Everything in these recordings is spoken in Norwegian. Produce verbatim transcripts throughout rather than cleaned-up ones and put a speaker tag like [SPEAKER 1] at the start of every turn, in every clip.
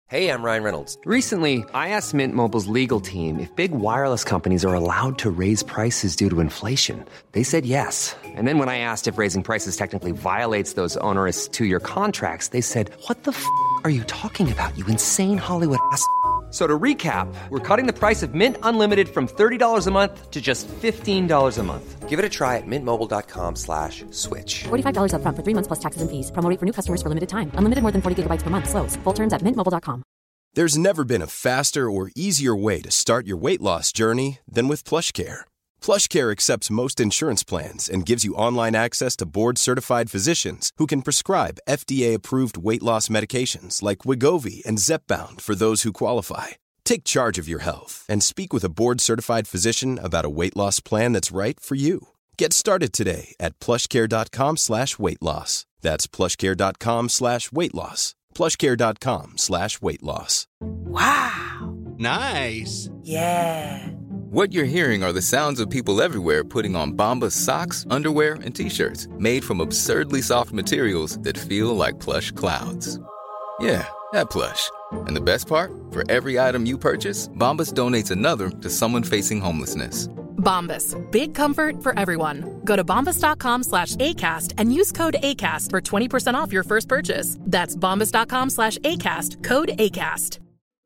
[SPEAKER 1] Hey, I'm Ryan Reynolds.
[SPEAKER 2] Recently, I asked Mint Mobile's legal team if big wireless companies are allowed to raise prices due to inflation. They said yes. And then when I asked if raising prices technically violates those onerous two-year contracts, they said, what the f*** are you talking about, you insane Hollywood ass f- So to recap, we're cutting the price of Mint Unlimited from thirty dollars a month to just fifteen dollars a month.
[SPEAKER 1] Give it a try at mintmobile.com slash switch.
[SPEAKER 3] forty-five dollars up front for three months plus taxes and fees. Promo rate for new customers for limited time. Unlimited more than forty gigabytes per month. Slows full terms at mint mobile dot com.
[SPEAKER 4] There's never been a faster or easier way to start your weight loss journey than with PlushCare. PlushCare accepts most insurance plans and gives you online access to board-certified physicians who can prescribe F D A-approved weight loss medications like Wegovy and Zepbound for those who qualify. Take charge of your health and speak with a board-certified physician about a weight loss plan that's right for you. Get started today at plushcare.com slash weight loss. That's plushcare.com slash weight loss. plushcare.com slash weight loss.
[SPEAKER 5] Wow.
[SPEAKER 6] Nice.
[SPEAKER 5] Yeah.
[SPEAKER 7] What you're hearing are the sounds of people everywhere putting on Bombas socks, underwear, and T-shirts made from absurdly soft materials that feel like plush clouds. Yeah, that plush. And the best part? For every item you purchase, Bombas donates another to someone facing homelessness.
[SPEAKER 8] Bombas. Big comfort for everyone. Go to bombas.com slash ACAST and use code ACAST for twenty percent off your first purchase. That's bombas.com slash ACAST. Code ACAST.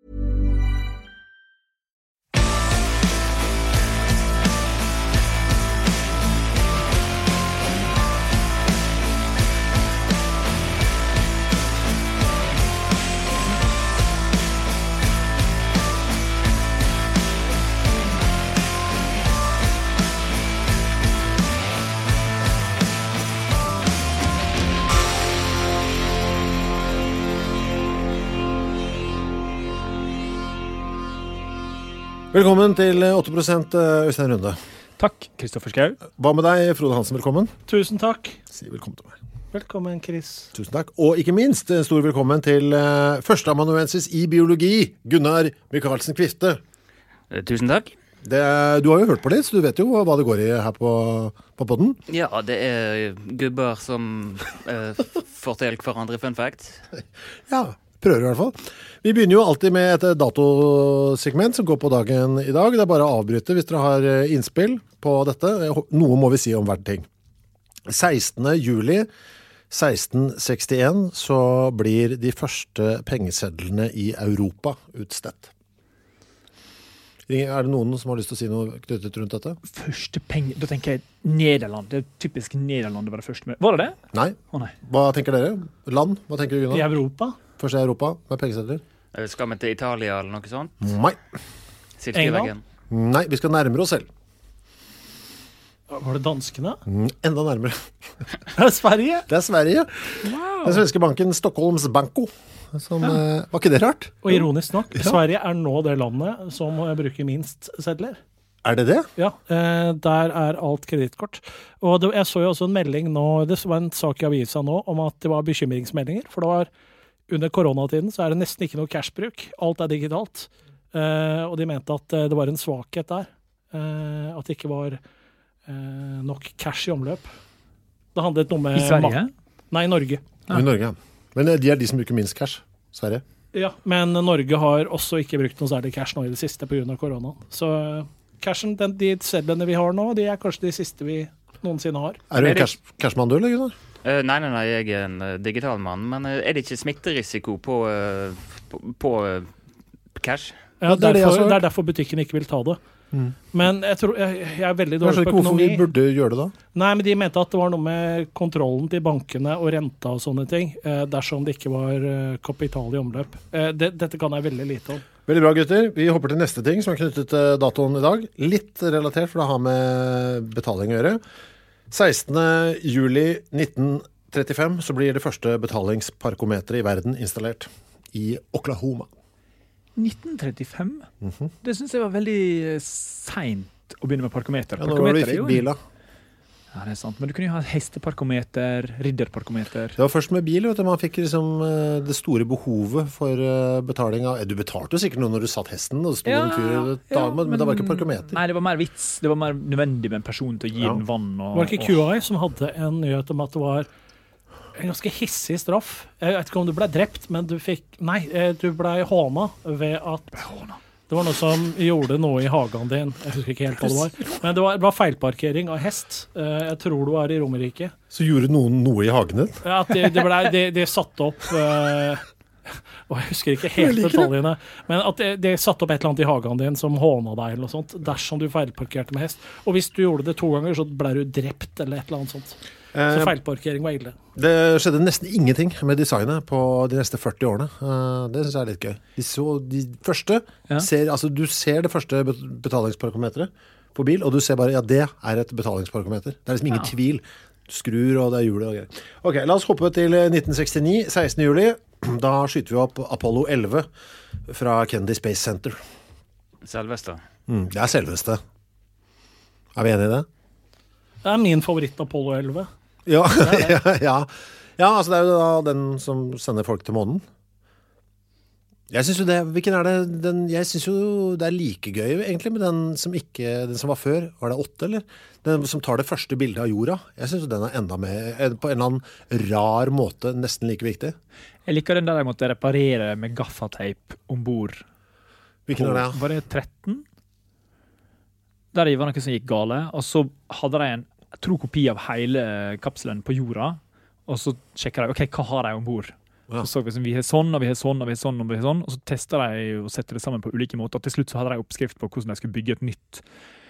[SPEAKER 9] Velkommen til åtte prosent Øystein Runde.
[SPEAKER 10] Takk, Kristoffer Schau.
[SPEAKER 9] Hva med deg, Frode Hansen? Velkommen.
[SPEAKER 10] Tusen takk.
[SPEAKER 9] Si velkommen til meg.
[SPEAKER 10] Velkommen, Chris.
[SPEAKER 9] Tusen takk. Og ikke minst, en stor velkommen til uh, førsteamanuensis i biologi, Gunnar Michaelsen Kvifte.
[SPEAKER 11] Tusen takk.
[SPEAKER 9] Det, du har jo hørt på litt, så du vet jo hva det går i her på, på podden.
[SPEAKER 11] Ja, det er gubber som uh, forteller hverandre fun fact.
[SPEAKER 9] Ja, prøver i hvert fall. Vi begynner jo alltid med et datosegment som går på dagen i dag. Det er bare å avbryte hvis dere har innspill på dette. Noe må vi si om hvert ting. sekstende juli seksten sekstien så blir de første pengesedlene i Europa utstedt. Er det noen som har lyst til å si noe knyttet rundt dette?
[SPEAKER 10] Første penger, da tenker jeg Nederland. Det er typisk Nederland det var det første med. Var det det?
[SPEAKER 9] Nei.
[SPEAKER 10] Å, nei.
[SPEAKER 9] Hva tenker dere? Land? Hva tenker du, Gunnar?
[SPEAKER 10] I Europa?
[SPEAKER 9] Først i Europa med pengesedler.
[SPEAKER 11] Skal vi til Italia eller noe sånt?
[SPEAKER 9] Nei.
[SPEAKER 11] Silkeveggen?
[SPEAKER 9] Nei, vi skal nærmere oss selv.
[SPEAKER 10] Var det danskene?
[SPEAKER 9] Mm, enda nærmere.
[SPEAKER 10] Er det Sverige?
[SPEAKER 9] Det er Sverige.
[SPEAKER 10] Wow.
[SPEAKER 9] Den svenske banken Stockholms Banko. Som, ja. eh, var ikke det rart?
[SPEAKER 10] Og ironisk nok, ja. Sverige er nå det landet som bruker minst sedler.
[SPEAKER 9] Er det det?
[SPEAKER 10] Ja, eh, der er alt kredittkort. Og det, jeg så jo også en melding nå, det var en sak i avisa nå, om at det var bekymringsmeldinger, for det var under koronatiden så er det nesten ikke noe cashbruk. Alt er digitalt. Eh, og de mente at det var en svakhet der. Eh, at det ikke var eh, nok cash i omløp. Det handlet noe med...
[SPEAKER 12] I Sverige?
[SPEAKER 10] Nei, i Norge.
[SPEAKER 9] Ja. I Norge, ja. Men de er de som bruker minst cash. Sverige.
[SPEAKER 10] Ja, men Norge har også ikke brukt noe særlig cash nå i det siste på grunn av korona. Så cashen, den, de sedlene vi har nå, de er kanskje de siste vi noensinne har.
[SPEAKER 9] Er du en cash, cashmann du, eller Gunnar?
[SPEAKER 11] Uh, nei, nei, nei, jeg er en uh, digital mann, men uh, er det ikke smitterisiko på, uh, på, på uh, cash?
[SPEAKER 10] Ja, det er derfor, det er derfor butikken ikke vil ta det. Mm. Men jeg tror, jeg, jeg er veldig dårlig på økonomi.
[SPEAKER 9] Hvorfor vi burde gjøre det da?
[SPEAKER 10] Nei, men de mente at det var noe med kontrollen til bankene og renta og sånne ting, uh, dersom det ikke var uh, kapital i omløp. Uh, det, dette kan jeg veldig lite om.
[SPEAKER 9] Veldig bra, gutter. Vi hopper til neste ting som er knyttet til datoen i dag. Litt relatert, for det har med betaling å gjøre. sekstende juli nitten trettifem så blir det første betalingsparkometeret i verden installert i Oklahoma.
[SPEAKER 12] nitten trettifem?
[SPEAKER 9] Mm-hmm.
[SPEAKER 12] Det synes jeg var veldig sent å begynne med parkometer.
[SPEAKER 9] Ja, nå var det vi fikk bil da.
[SPEAKER 12] Ja, det er sant. Men du kunne jo ha hesteparkometer, ridderparkometer.
[SPEAKER 9] Det var først med bil, vet du. Man fikk liksom det store behovet for betaling av... Du betalte jo sikkert noe når du satt hesten, og det stod
[SPEAKER 12] ja,
[SPEAKER 9] en fyr, ja, men, men det var ikke parkometer.
[SPEAKER 12] Nei, det var mer vits. Det var mer nødvendig med en person til å gi ja. den vann. Og,
[SPEAKER 10] var det ikke Q I som hadde en nyhet om at det var En ganske hissig straff. Jeg vet ikke om du ble drept, men du fikk Nei, du ble håna ved at det var noe som gjorde noe i hagen din. Jeg husker ikke helt hva det var. Men det var, det var feilparkering av hest. Jeg tror du var i Romerike.
[SPEAKER 9] Så gjorde noen noe i hagen din?
[SPEAKER 10] Ja, at det, det ble det, det satt opp uh, og jeg husker ikke helt detaljene, men at det, det satt opp et eller annet i hagen din som håna deg eller noe sånt, dersom du feilparkerte med hest. Og hvis du gjorde det to ganger, så ble du drept eller et eller annet sånt. Så feilparkering var ille.
[SPEAKER 9] Det skjedde nesten ingenting med designet på de neste førti årene. Det synes jeg er litt gøy. De, så, de første, ja. ser, altså du ser det første betalingsparkometeret på bil, og du ser bare, ja, det er et betalingsparkometer. Det er liksom ingen ja. tvil. Du skrur, og det er hjulet og greier. Ok, la oss hoppe til nitten sekstini, sekstende juli. Da skyter vi opp Apollo elleve fra Kennedy Space Center.
[SPEAKER 11] Selveste.
[SPEAKER 9] Mm, det er selveste. Er vi enige i det?
[SPEAKER 10] Det er min favoritt Apollo elleve.
[SPEAKER 9] Ja, ja, ja. ja, altså det er jo da den som sender folk til månen. Jeg synes jo det, hvilken er det, den, jeg synes jo det er like gøy egentlig med den som ikke, den som var før, var det åtte eller? Den som tar det første bildet av jorda. Jeg synes jo den er enda med, på en eller annen rar måte, nesten like viktig.
[SPEAKER 12] Jeg liker den der jeg måtte reparere med gaffateip ombord.
[SPEAKER 9] Hvilken
[SPEAKER 12] på,
[SPEAKER 9] er det? Ja?
[SPEAKER 12] Var det tretten? Der var noe som gikk gale, og så hadde de en jeg tror kopi av hele kapselen på jorda, og så sjekker de, ok, hva har de ombord? Ja. Så så vi, vi har sånn, og vi har sånn, og vi har sånn, og vi har sånn, og så tester de og setter det sammen på ulike måter, og til slutt så hadde de oppskrift på hvordan de skulle bygge et nytt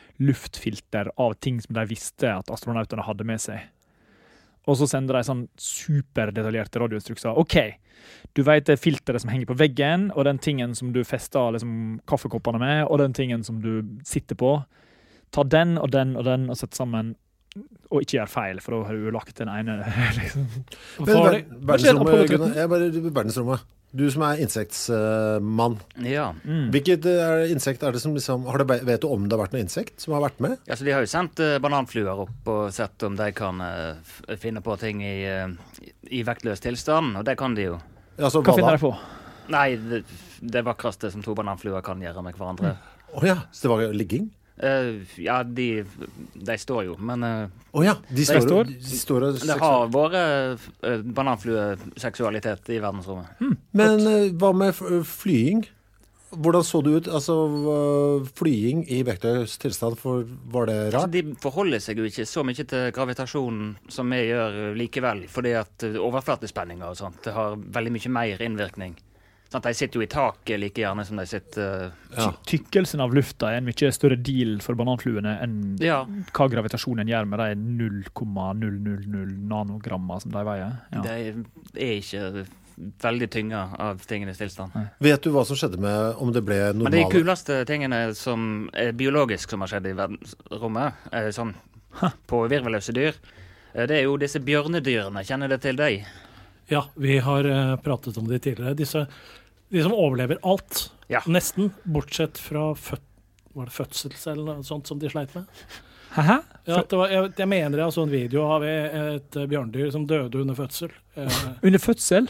[SPEAKER 12] luftfilter av ting som de visste at astronauterne hadde med seg. Og så sender de sånn superdetaljerte radioinstrukser. Ok, du vet det filteret som henger på veggen, og den tingen som du fester liksom, kaffekoppene med, og den tingen som du sitter på. Ta den og den og den og sett sammen, og ikke gjør feil, for da har du lagt den ene. liksom.
[SPEAKER 9] Men ver verdensrommet, Gunnar, jeg er bare verdensrommet. Du som er insektsmann. Uh,
[SPEAKER 11] ja.
[SPEAKER 9] Mm. Hvilket er, insekt er det som liksom, har det, vet du om det har vært noe insekt som har vært med?
[SPEAKER 11] Ja, så de har jo sendt uh, bananfluer opp og sett om de kan uh, finne på ting i, uh, i vektløs tilstand, og det kan de jo.
[SPEAKER 9] Ja, så,
[SPEAKER 12] hva finner de på?
[SPEAKER 11] Nei, det, det vakreste som to bananfluer kan gjøre med hverandre.
[SPEAKER 9] Åh mm. oh, ja, så det var ligging?
[SPEAKER 11] Uh, ja, de, de står jo, men uh,
[SPEAKER 9] oh, ja. de, står, de, står, de står og
[SPEAKER 11] det har vært uh, bananflueseksualitet i verdensrommet.
[SPEAKER 9] Hmm. Men uh, hva med flying? Hvordan så det ut? Altså, uh, flying i vektløs tilstand, for, var det rart?
[SPEAKER 11] Altså, de forholder seg jo ikke så mye til gravitasjonen som vi gjør likevel, fordi at overflatespenninger og sånt, det har veldig mye mer innvirkning. Sånn, de sitter jo i taket like gjerne som de sitter... Uh,
[SPEAKER 12] ja. Tykkelsen av lufta er en mye større deal for bananfluene enn ja. hva gravitasjonen gjør med de null komma null null null nanogrammer som de veier. Ja.
[SPEAKER 11] De er ikke veldig tynga av tingenes tilstand. Nei.
[SPEAKER 9] Vet du hva som skjedde med om det ble normale?
[SPEAKER 11] Men de kuleste tingene som er biologisk som har skjedd i verdensrommet, er sånn huh. på virveløse dyr, det er jo disse bjørnedyrene. Kjenner det til deg?
[SPEAKER 10] Ja, vi har uh, pratet om de tidligere. Disse De som overlever alt, ja. nesten, bortsett fra fød var det fødsels eller noe sånt som de sleit med.
[SPEAKER 12] Hæ?
[SPEAKER 10] Ja, det var, jeg, jeg mener jeg så en video av et bjørndyr som døde under fødsel. Eh,
[SPEAKER 12] under fødsel?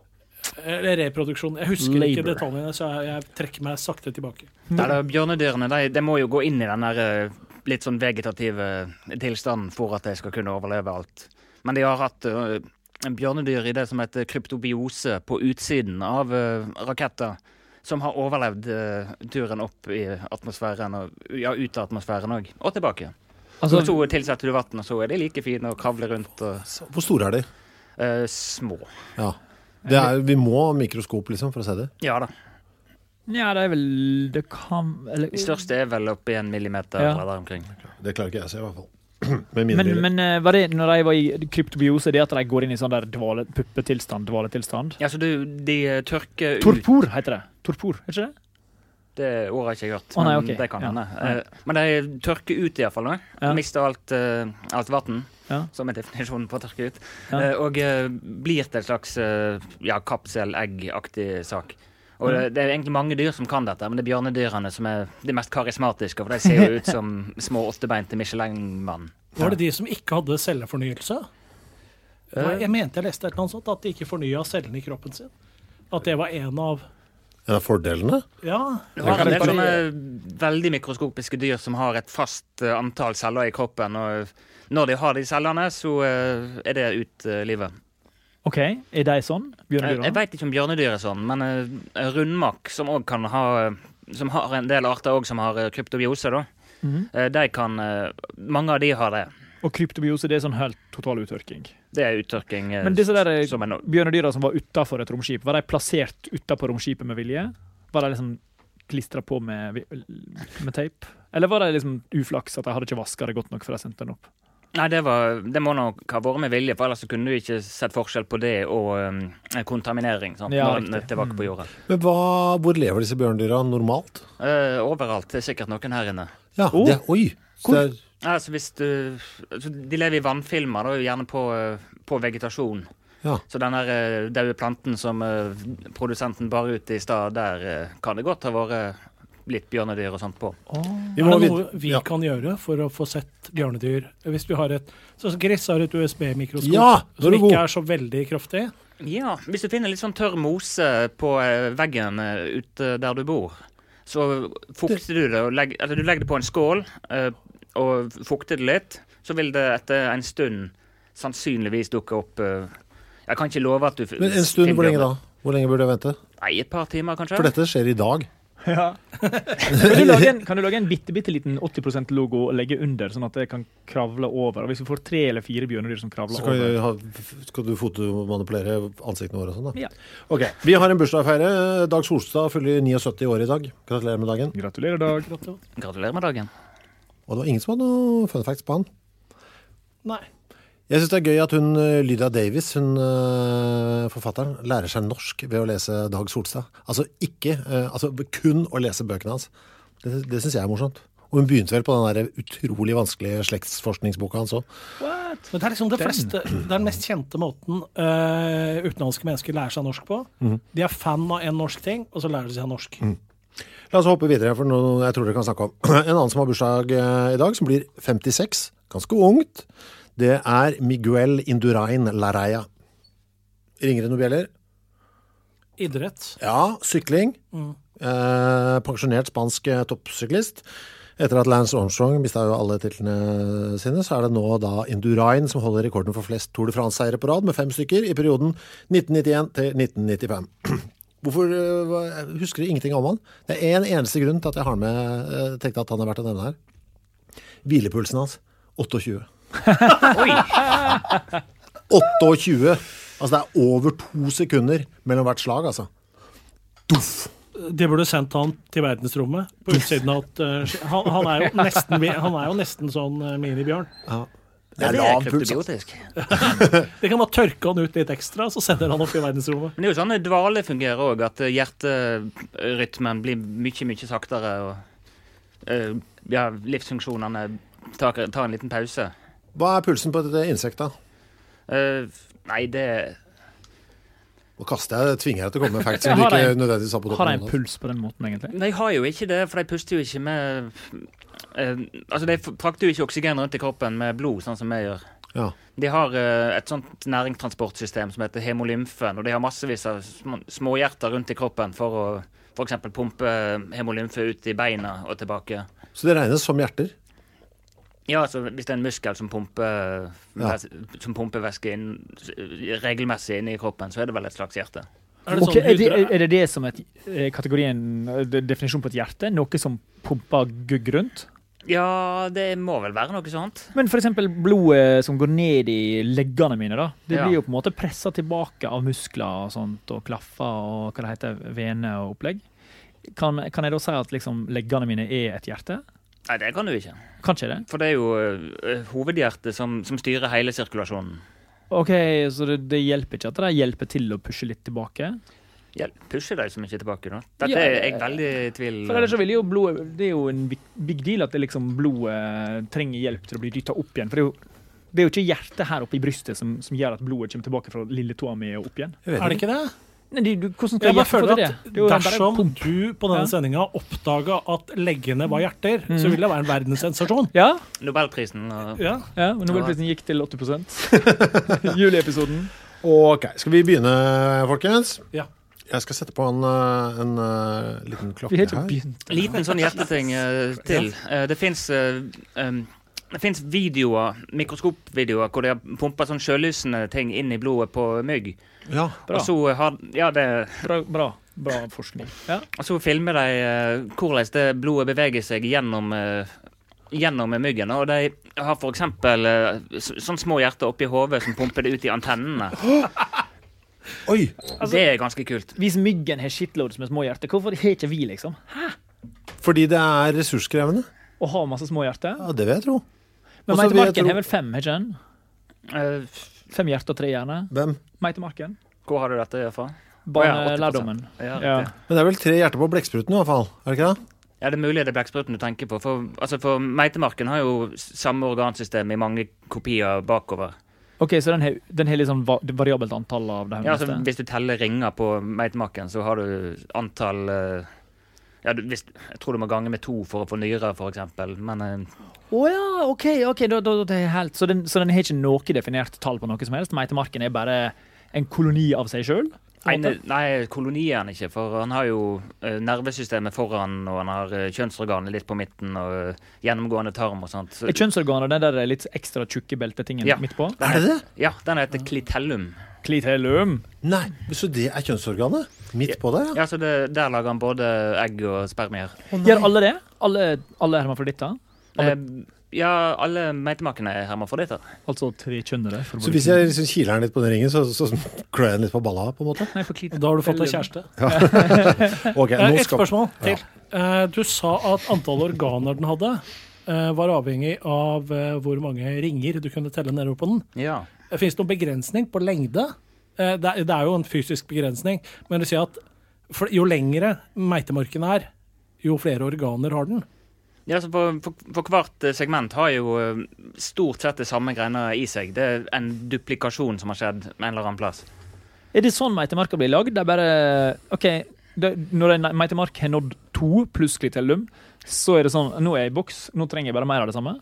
[SPEAKER 10] Eller reproduksjon. Jeg husker Labor. ikke detaljene, så jeg, jeg trekker meg sakte tilbake.
[SPEAKER 11] Mm. Der, bjørnedyrene, de, de må jo gå inn i den der litt sånn vegetative tilstanden for at de skal kunne overleve alt. Men de har hatt... Uh, en bjørnedyr i det som heter kryptobiose på utsiden av uh, raketter, som har overlevd uh, turen opp i atmosfæren, og, ja, ut av atmosfæren også, og tilbake. Altså, så tilsetter du vatten, og så er de like fine og kravler rundt. Og,
[SPEAKER 9] hvor store er de?
[SPEAKER 11] Uh, små.
[SPEAKER 9] Ja. Det er, vi må ha mikroskop liksom for å se det?
[SPEAKER 11] Ja da.
[SPEAKER 12] Ja, det er vel... Det kan... Eller,
[SPEAKER 11] de største er vel opp i en millimeter ja. eller der omkring.
[SPEAKER 9] Det klarer ikke jeg å se i hvert fall.
[SPEAKER 12] Men, men var det når de var i kryptobiose, det at de går inn i sånn der dvale, puppetilstand, dvaletilstand?
[SPEAKER 11] Ja, så du, de tørker ut...
[SPEAKER 12] Torpor heter det. Torpor, er ikke det?
[SPEAKER 11] Det ordet har jeg ikke hørt,
[SPEAKER 12] oh, nei,
[SPEAKER 11] men
[SPEAKER 12] okay.
[SPEAKER 11] det kan hende.
[SPEAKER 12] Ja.
[SPEAKER 11] Uh, men de tørker ut i hvert fall nå. Ja. Mister alt, uh, alt vatten,
[SPEAKER 12] ja.
[SPEAKER 11] som er definisjonen på å tørke ut.
[SPEAKER 12] Ja.
[SPEAKER 11] Uh, og uh, blir til en slags uh, ja, kapsel-egg-aktig sak. Og det, det er egentlig mange dyr som kan dette, men det er bjørnedyrene som er de mest karismatiske, for de ser jo ut som små åttebeinte Michelin-mann.
[SPEAKER 10] Var det de som ikke hadde cellefornyelse? Jeg mente jeg leste et eller annet sånt, at de ikke fornyet cellene i kroppen sin. At det var en av...
[SPEAKER 9] En av fordelene?
[SPEAKER 10] Ja.
[SPEAKER 11] Det var en del sånne veldig mikroskopiske dyr som har et fast antall celler i kroppen, og når de har de cellene, så er det ut livet.
[SPEAKER 12] Ok, er de sånn? Bjørnedyr?
[SPEAKER 11] Jeg vet ikke om bjørnedyr er sånn, men uh, rundmakk, som også kan ha, som har en del arter også, som har uh, kryptobiose, da. Mm-hmm. uh, de kan, uh, mange av de har det.
[SPEAKER 12] Og kryptobiose, det er sånn helt total uttørking?
[SPEAKER 11] Det er uttørking. Uh,
[SPEAKER 12] men disse der
[SPEAKER 11] som er no-
[SPEAKER 12] bjørnedyra som var utenfor et romskip, var de plassert utenfor romskipet med vilje? Var de liksom klistret på med, med teip? Eller var det liksom uflaks at de hadde ikke vasket det godt nok for å sende den opp?
[SPEAKER 11] Nei, det, var, det må nok ha vært med vilje, for ellers så kunne du ikke sett forskjell på det og um, kontaminering, sant?
[SPEAKER 12] Ja,
[SPEAKER 11] når den er tilbake på jorda.
[SPEAKER 9] Men hva, hvor lever disse bjørnedyra normalt?
[SPEAKER 11] Uh, overalt. Det er sikkert noen her inne.
[SPEAKER 9] Ja, oh. det, oi! Så det er...
[SPEAKER 11] altså, hvis du, altså, de lever i vannfilmer, da, gjerne på, på vegetasjon. Ja. Så den der uh, døde planten som uh, produsenten bar ut i stad, der uh, kan det godt ha vært litt bjørnedyr og sånt på.
[SPEAKER 10] Oh. Er det noe vi ja. kan gjøre for å få sett bjørnedyr? Hvis vi har et, sånn som Chris har et U S B-mikroskop
[SPEAKER 9] ja,
[SPEAKER 10] som ikke er så veldig kraftig.
[SPEAKER 11] Ja, hvis du finner litt sånn tørr mose på uh, veggen uh, ute der du bor, så fukter du det, og legg, eller du legger det på en skål uh, og fukter det litt, så vil det etter en stund sannsynligvis dukke opp. Uh, jeg kan ikke love at du...
[SPEAKER 9] Men en stund, hvor lenge da? Hvor lenge burde jeg vente?
[SPEAKER 11] Nei, et par timer kanskje.
[SPEAKER 9] For dette skjer i dag.
[SPEAKER 12] Ja. kan, du lage en, kan du lage en bitte, bitte liten åtti prosent logo og legge under, sånn at det kan kravle over? Og hvis vi får tre eller fire bjørnedyr som kravler
[SPEAKER 9] så kan
[SPEAKER 12] over...
[SPEAKER 9] Ha, skal du fotomanipulere ansiktene våre og sånn da?
[SPEAKER 12] Ja.
[SPEAKER 9] Ok, vi har en bursdagsfeire. Dag Solstad fyller syttini år i dag. Gratulerer med dagen.
[SPEAKER 12] Gratulerer, Dag.
[SPEAKER 11] Gratulerer, Gratulerer med dagen.
[SPEAKER 9] Og det var ingen som hadde noe fun facts på han.
[SPEAKER 10] Nei.
[SPEAKER 9] Jeg synes det er gøy at hun, Lydia Davis, hun, forfatteren, lærer seg norsk ved å lese Dag Solstad. Altså ikke, altså kun å lese bøkene hans. Det, det synes jeg er morsomt. Og hun begynte vel på den der utrolig vanskelige slektsforskningsboka hans også.
[SPEAKER 10] What? Men det er liksom det fleste, det er den mest kjente måten uh, utenlandske mennesker lærer seg norsk på. Mm. De er fan av en norsk ting, og så lærer de seg norsk. Mm.
[SPEAKER 9] La oss hoppe videre, for noe jeg tror dere kan snakke om. En annen som har bursdag uh, i dag, som blir femtiseks, ganske ungt, det er Miguel Indurain Laraya. Ringer det noen bjeller?
[SPEAKER 10] Idrett.
[SPEAKER 9] Ja, sykling. Mm. Eh, pensjonert spansk toppsyklist. Etter at Lance Armstrong mistet jo alle titlene sine, så er det nå da Indurain som holder rekorden for flest Tour de France-seiere på rad, med fem stykker i perioden nitten nittien til nitten nittifem. Hvorfor uh, husker du ingenting om han? Det er en eneste grunn til at jeg har med, uh, tenkte at han er verdt å nevne her. Hvilepulsen hans, tjueåtte.
[SPEAKER 11] Oi!
[SPEAKER 9] tjueåtte. Altså det er over to sekunder mellom hvert slag, altså. Duff!
[SPEAKER 10] Det burde sendt han til verdensrommet på utsiden av at uh, han, han, er jo nesten, han er jo nesten sånn uh, minibjørn.
[SPEAKER 9] Ja.
[SPEAKER 11] Det er, det er kryptobiotisk.
[SPEAKER 10] Det kan bare tørke han ut litt ekstra, så sender han opp i verdensrommet.
[SPEAKER 11] Men det er jo sånn at dvale fungerer også, at hjerterytmen blir mye, mye saktere, og uh, ja, livsfunksjonene tar, tar en liten pause.
[SPEAKER 9] Hva er pulsen på dette insektet?
[SPEAKER 11] Uh, nei, det...
[SPEAKER 9] Nå kaster jeg, tvinger jeg til å komme med facts som de ikke nødvendigvis har på toppen.
[SPEAKER 12] Har de en puls på den måten, egentlig?
[SPEAKER 11] Nei, jeg har jo ikke det, for de puster jo ikke med... Uh, altså, de frakter jo ikke oksygen rundt i kroppen med blod, sånn som jeg gjør.
[SPEAKER 9] Ja.
[SPEAKER 11] De har uh, et sånt næringstransportsystem som heter hemolymfen, og de har massevis av sm- småhjerter rundt i kroppen for å for eksempel pumpe hemolymfe ut i beina og tilbake.
[SPEAKER 9] Så det regnes som hjerter?
[SPEAKER 11] Ja, altså hvis det er en muskel som pumper, ja. som pumper væske inn, regelmessig inn i kroppen, så er det vel et slags hjerte.
[SPEAKER 10] Er det,
[SPEAKER 12] okay,
[SPEAKER 10] sånn
[SPEAKER 12] er det, er det det som er kategorien, definisjon på et hjerte? Noe som pumper gugg rundt?
[SPEAKER 11] Ja, det må vel være noe sånt.
[SPEAKER 12] Men for eksempel blodet som går ned i leggene mine, da. Det
[SPEAKER 11] ja.
[SPEAKER 12] blir jo på en måte presset tilbake av muskler og sånt, og klaffer og hva det heter, vene og opplegg. Kan, kan jeg da si at liksom leggene mine er et hjerte?
[SPEAKER 11] Nei, det kan du ikke.
[SPEAKER 12] Kanskje det?
[SPEAKER 11] For det er jo uh, hovedhjertet som, som styrer hele sirkulasjonen.
[SPEAKER 12] Ok, så det, det hjelper ikke at det hjelper til å pushe litt tilbake?
[SPEAKER 11] Ja, pusher de så mye tilbake da? Dette ja, er jeg veldig i tvil.
[SPEAKER 12] For ellers så vil jo blodet, det er jo en big deal at det liksom blodet trenger hjelp til å bli dyttet opp igjen. For det er jo, det er jo ikke hjertet her oppe i brystet som, som gjør at blodet kommer tilbake fra lille tåa mi og opp igjen.
[SPEAKER 10] Er det ikke det?
[SPEAKER 12] Nei, du, hvordan skal jeg hjertet få til det? det
[SPEAKER 10] dersom du på denne ja. sendingen oppdaget at leggene var hjerter, mm. så ville det være en verdenssensasjon.
[SPEAKER 12] Ja.
[SPEAKER 11] Nobelprisen. Uh,
[SPEAKER 10] ja.
[SPEAKER 12] ja, og Nobelprisen gikk til åtti prosent. Juliepisoden.
[SPEAKER 9] Ok, skal vi begynne, folkens?
[SPEAKER 10] Ja.
[SPEAKER 9] Jeg skal sette på en, en, en liten klokke her.
[SPEAKER 11] Liten sånn hjerteting uh, til. Uh, det finnes uh, um, det finnes videoer, mikroskopvideoer, hvor de har pumpet sånn sjølysende ting inn i blodet på mygg.
[SPEAKER 9] Ja,
[SPEAKER 11] bra. Og så har, ja, det...
[SPEAKER 12] Bra, bra, bra forskning. Ja.
[SPEAKER 11] Og så filmer de uh, hvordan det blodet beveger seg gjennom... Uh, gjennom myggen, og de har for eksempel uh, sånne små hjerter oppi hovedet som pumper det ut i antennene.
[SPEAKER 9] Oi!
[SPEAKER 11] Altså, det er ganske kult.
[SPEAKER 12] Hvis myggen har shitloads med små hjerter, hvorfor har ikke vi, liksom? Hæ?
[SPEAKER 9] Fordi det er ressurskrevende.
[SPEAKER 12] Å ha masse små hjerter?
[SPEAKER 9] Ja, det vil jeg tro.
[SPEAKER 12] Men Meitemarken har vel fem, ikke den?
[SPEAKER 11] Uh,
[SPEAKER 12] fem hjerter og tre hjerner.
[SPEAKER 9] Hvem?
[SPEAKER 12] Meitemarken.
[SPEAKER 11] Hvor har du dette fra?
[SPEAKER 12] Barnelærdommen.
[SPEAKER 11] Ja,
[SPEAKER 12] ja.
[SPEAKER 9] Men det er vel tre hjerter på blekkspruten i hvert fall, er det ikke det?
[SPEAKER 11] Ja, det er mulig det er blekkspruten du tenker på. For, altså for Meitemarken har jo samme organsystem i mange kopier bakover.
[SPEAKER 12] Ok, så den har, den har liksom variabelt antall av det her
[SPEAKER 11] ja,
[SPEAKER 12] meste?
[SPEAKER 11] Altså, hvis du teller ringer på Meitemarken, så har du antall... Uh, ja, du, hvis, jeg tror du må gange med to for å få nyrer, for eksempel. Men... Å uh,
[SPEAKER 12] oh, ja, ok, ok, da, da, det er helt... Så den, så den har ikke noe definert tall på noe som helst? Meitemarken er bare en koloni av seg selv?
[SPEAKER 11] Nei, nei, koloni er han ikke, for han har jo uh, nervesystemet foran, og han har uh, kjønnsorganet litt på midten, og uh, gjennomgående tarm og sånt. Så,
[SPEAKER 12] er kjønnsorganet den der litt ekstra tjukke beltetingen
[SPEAKER 11] ja.
[SPEAKER 12] midt på?
[SPEAKER 9] Er det det?
[SPEAKER 11] Ja, den heter klitellum.
[SPEAKER 12] Klitellum?
[SPEAKER 9] Nei, så det er kjønnsorganet? Midt på der,
[SPEAKER 11] ja? Ja, så det, der lager han både egg og spermier.
[SPEAKER 9] Oh,
[SPEAKER 12] gjør alle det? Alle, alle hermafroditter? Alle...
[SPEAKER 11] Uh, ja, alle meitemarkene er hermafroditter.
[SPEAKER 12] Altså trekjønnere.
[SPEAKER 9] Så hvis jeg liksom kiler den litt på den ringen, så, så klør jeg den litt på balla, på en måte?
[SPEAKER 12] Nei, for klitellum.
[SPEAKER 10] Da har du fått deg kjæreste.
[SPEAKER 9] Ja. Okay, nå
[SPEAKER 10] Et
[SPEAKER 9] skal...
[SPEAKER 10] spørsmål til.
[SPEAKER 9] Ja.
[SPEAKER 10] Uh, du sa at antall organer den hadde uh, var avhengig av uh, hvor mange ringer du kunne telle nedover på den.
[SPEAKER 11] Ja.
[SPEAKER 10] Uh, Finnes det noen begrensning på lengde? Uh, det, er, det er jo en fysisk begrensning, men du sier at for, jo lengre meitemarken er, jo flere organer har den.
[SPEAKER 11] Ja, så for, for, for hvert segment har jo stort sett det samme greiene i seg. Det er en duplikasjon som har skjedd en eller annen plass.
[SPEAKER 12] Er det sånn meitemarker blir lagd? Det er bare, ok, det, når en meitemark har nådd to pluss klitellum, så er det sånn, nå er jeg i boks, nå trenger jeg bare mer av det samme?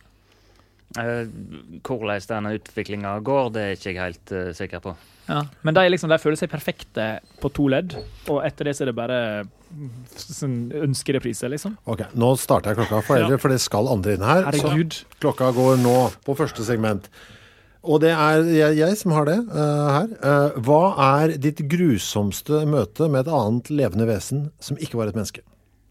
[SPEAKER 11] Uh, hvordan denne utviklingen går, det er ikke jeg helt uh, sikker på.
[SPEAKER 12] Ja, men de, liksom, de føler seg perfekte på to ledd, og etter det så er det bare sånn ønskerepriser, liksom.
[SPEAKER 9] Ok, nå starter jeg klokka for, for det skal andre inn her.
[SPEAKER 12] Herregud.
[SPEAKER 9] Så klokka går nå på første segment. Og det er jeg, jeg som har det uh, her. Uh, hva er ditt grusomste møte med et annet levende vesen som ikke var et menneske?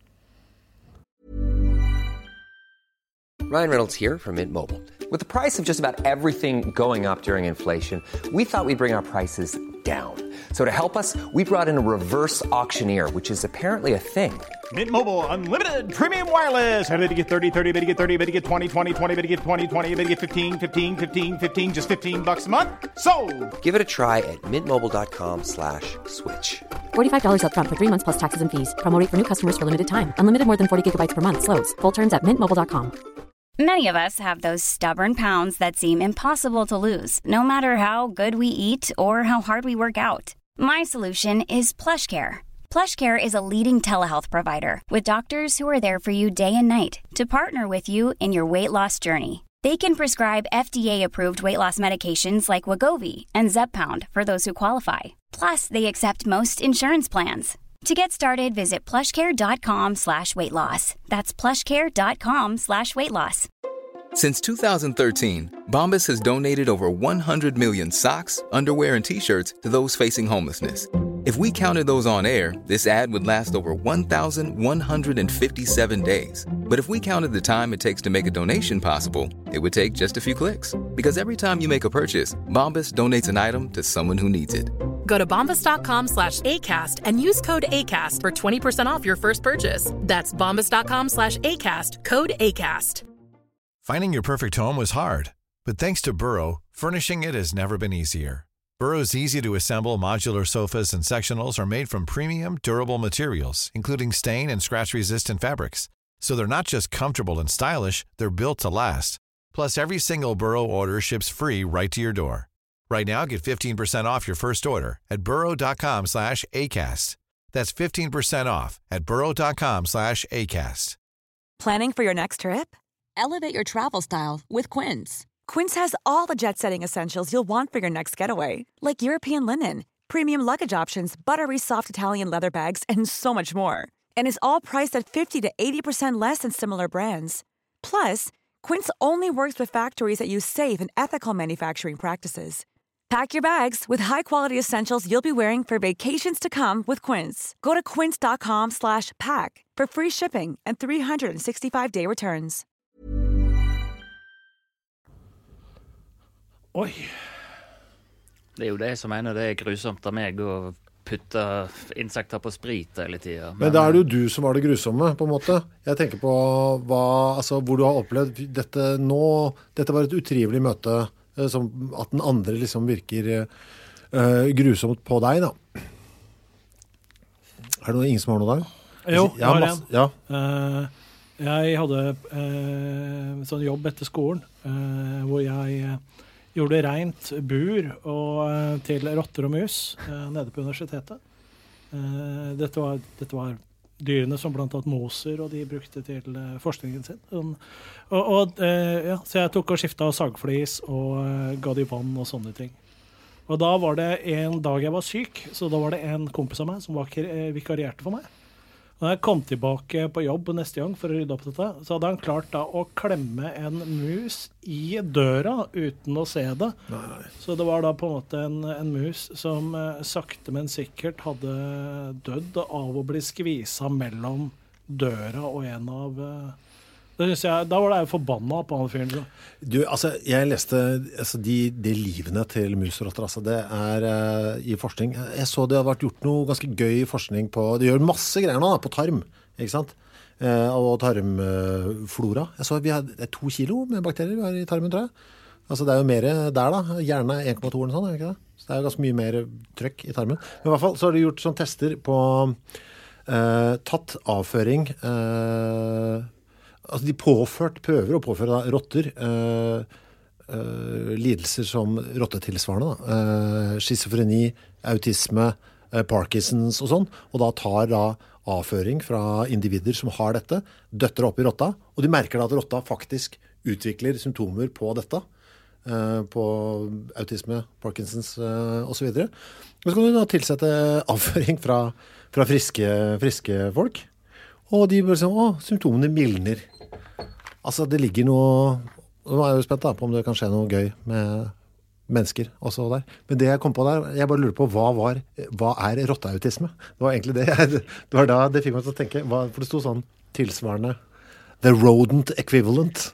[SPEAKER 1] Ryan Reynolds here from Mint Mobile. With the price of just about everything going up during inflation, we thought we'd bring our prices down. So to help us, we brought in a reverse auctioneer, which is apparently a thing.
[SPEAKER 6] Mint Mobile Unlimited Premium Wireless. How to get thirty, thirty, how to get thirty, how to get twenty, twenty, twenty, how to get twenty, twenty, how to get fifteen, fifteen, fifteen, fifteen, just fifteen bucks a month? Sold!
[SPEAKER 1] Give it a try at mintmobile.com slash switch.
[SPEAKER 3] forty-five dollars up front for three months plus taxes and fees. Promo rate for new customers for limited time. Unlimited more than forty gigabytes per month. Slows full terms at mint mobile dot com.
[SPEAKER 13] Many of us have those stubborn pounds that seem impossible to lose, no matter how good we eat or how hard we work out. My solution is PlushCare. PlushCare is a leading telehealth provider with doctors who are there for you day and night to partner with you in your weight loss journey. They can prescribe F D A-approved weight loss medications like Wegovy and Zepbound for those who qualify. Plus, they accept most insurance plans. To get started, visit plushcare.com slash weight loss. That's plushcare.com slash weight loss.
[SPEAKER 7] Since two thousand thirteen, Bombas has donated over one hundred million socks, underwear, and T-shirts to those facing homelessness. If we counted those on air, this ad would last over one thousand one hundred fifty-seven days. But if we counted the time it takes to make a donation possible, it would take just a few clicks. Because every time you make a purchase, Bombas donates an item to someone who needs it.
[SPEAKER 8] Go to bombas.com slash ACAST and use code ACAST for twenty percent off your first purchase. That's bombas.com slash ACAST, code ACAST.
[SPEAKER 14] Finding your perfect home was hard, but thanks to Burrow, furnishing it has never been easier. Burrow's easy-to-assemble modular sofas and sectionals are made from premium, durable materials, including stain and scratch-resistant fabrics. So they're not just comfortable and stylish, they're built to last. Plus, every single Burrow order ships free right to your door. Right now, get fifteen percent off your first order at burrow.com slash ACAST. That's fifteen percent off at burrow.com slash ACAST.
[SPEAKER 15] Planning for your next trip? Elevate your travel style with Quince. Quince has all the jet-setting essentials you'll want for your next getaway, like European linen, premium luggage options, buttery soft Italian leather bags, and so much more. And is all priced at fifty to eighty percent less than similar brands. Plus, Quince only works with factories that use safe and ethical manufacturing practices. Pack your bags with high-quality essentials you'll be wearing for vacations to come with Quince. Go to quince.com slash pack for free shipping and three sixty-five day returns.
[SPEAKER 10] Oi.
[SPEAKER 11] Det er jo det som mener det er grusomt av meg å putte insekter på sprit hele tiden.
[SPEAKER 9] Men, Men da er det jo du som var det grusomme, på en måte. Jeg tenker på hva, altså, hvor du har opplevd dette nå. Dette var et utrivelig møte, som at den andre liksom virker uh, grusomt på deg, da. Er det noe, ingen som har noe der?
[SPEAKER 10] Jo,
[SPEAKER 9] jeg har
[SPEAKER 10] masse,
[SPEAKER 9] en. Ja.
[SPEAKER 10] Uh, jeg hadde uh, sånn jobb etter skolen, uh, hvor jeg uh, gjorde rent bur og, uh, til rotter og mus uh, nede på universitetet. Uh, dette, var, dette var dyrene som blant annet Moser, og de brukte til uh, forskningen sin. Um, og, og, uh, ja, så jeg tok og skiftet sagflis og uh, ga de vann og sånne ting. Og da var det en dag jeg var syk, så da var det en kompis av meg som var, uh, vikarierte for meg. Og da jeg kom tilbake på jobb neste gang for å rydde opp dette, så hadde han klart da å klemme en mus i døra uten å se det.
[SPEAKER 9] Nei, nei.
[SPEAKER 10] Så det var da på en måte en, en mus som eh, sakte, men sikkert hadde dødd av å bli skvisa mellom døra og en av... Eh, det synes jeg, da var det jo forbanna på han fyren.
[SPEAKER 9] Du, altså, jeg leste altså, de, de livene til mus og rotter, altså, det er uh, i forskning. Jeg så det har vært gjort noe ganske gøy forskning på, det gjør masse greier nå da, på tarm, ikke sant? Uh, og tarmflora. Uh, jeg så vi har, det er to kilo med bakterier vi har i tarmen, tror jeg. Altså, det er jo mer der da, gjerne en komma to eller sånn, er det ikke det? Så det er jo ganske mye mer trøkk i tarmen. Men i hvert fall så har de gjort sånn tester på uh, tatt avføring, uh, altså de påført, prøver å påføre da, rotter øh, øh, lidelser som rottetilsvarende, da. Øh, schizofreni, autisme, øh, Parkinsons og sånn, og da tar da avføring fra individer som har dette, døtter opp i rotta, og de merker da at rotta faktisk utvikler symptomer på dette, øh, på autisme, Parkinsons øh, og så videre. Og så kan du da tilsette avføring fra, fra friske, friske folk, og de bør si, å, symptomene mildner. Altså, det ligger noe... Nå er jeg jo spent da, på om det kan skje noe gøy med mennesker også der. Men det jeg kom på der, jeg bare lurer på, hva, var, hva er rotteautisme? Det var egentlig det. Jeg, det var da det fikk meg til å tenke, hva, for det stod sånn tilsvarende the rodent equivalent.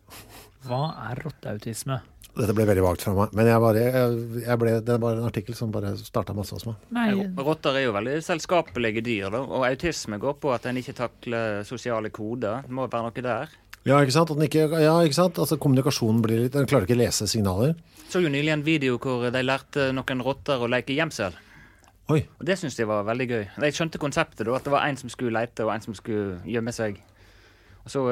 [SPEAKER 12] Hva er rotteautisme?
[SPEAKER 9] Dette ble veldig vagt fra meg, men jeg bare, jeg, jeg ble, det var en artikkel som bare startet masse hos meg.
[SPEAKER 11] Nei. Rotter er jo veldig selskapelige dyr, da, og autisme går på at en ikke takler sosiale koder. Det må være noe der.
[SPEAKER 9] Ja, ikke sant? At den ikke, ja, ikke sant? Altså, kommunikasjonen blir litt, den klarer ikke å lese signaler.
[SPEAKER 11] Så jo nylig en video hvor de lærte noen rotter å leke gjemsel.
[SPEAKER 9] Oi.
[SPEAKER 11] Og det synes jeg var veldig gøy. De skjønte konseptet da, at det var en som skulle lete og en som skulle gjemme seg. Og så,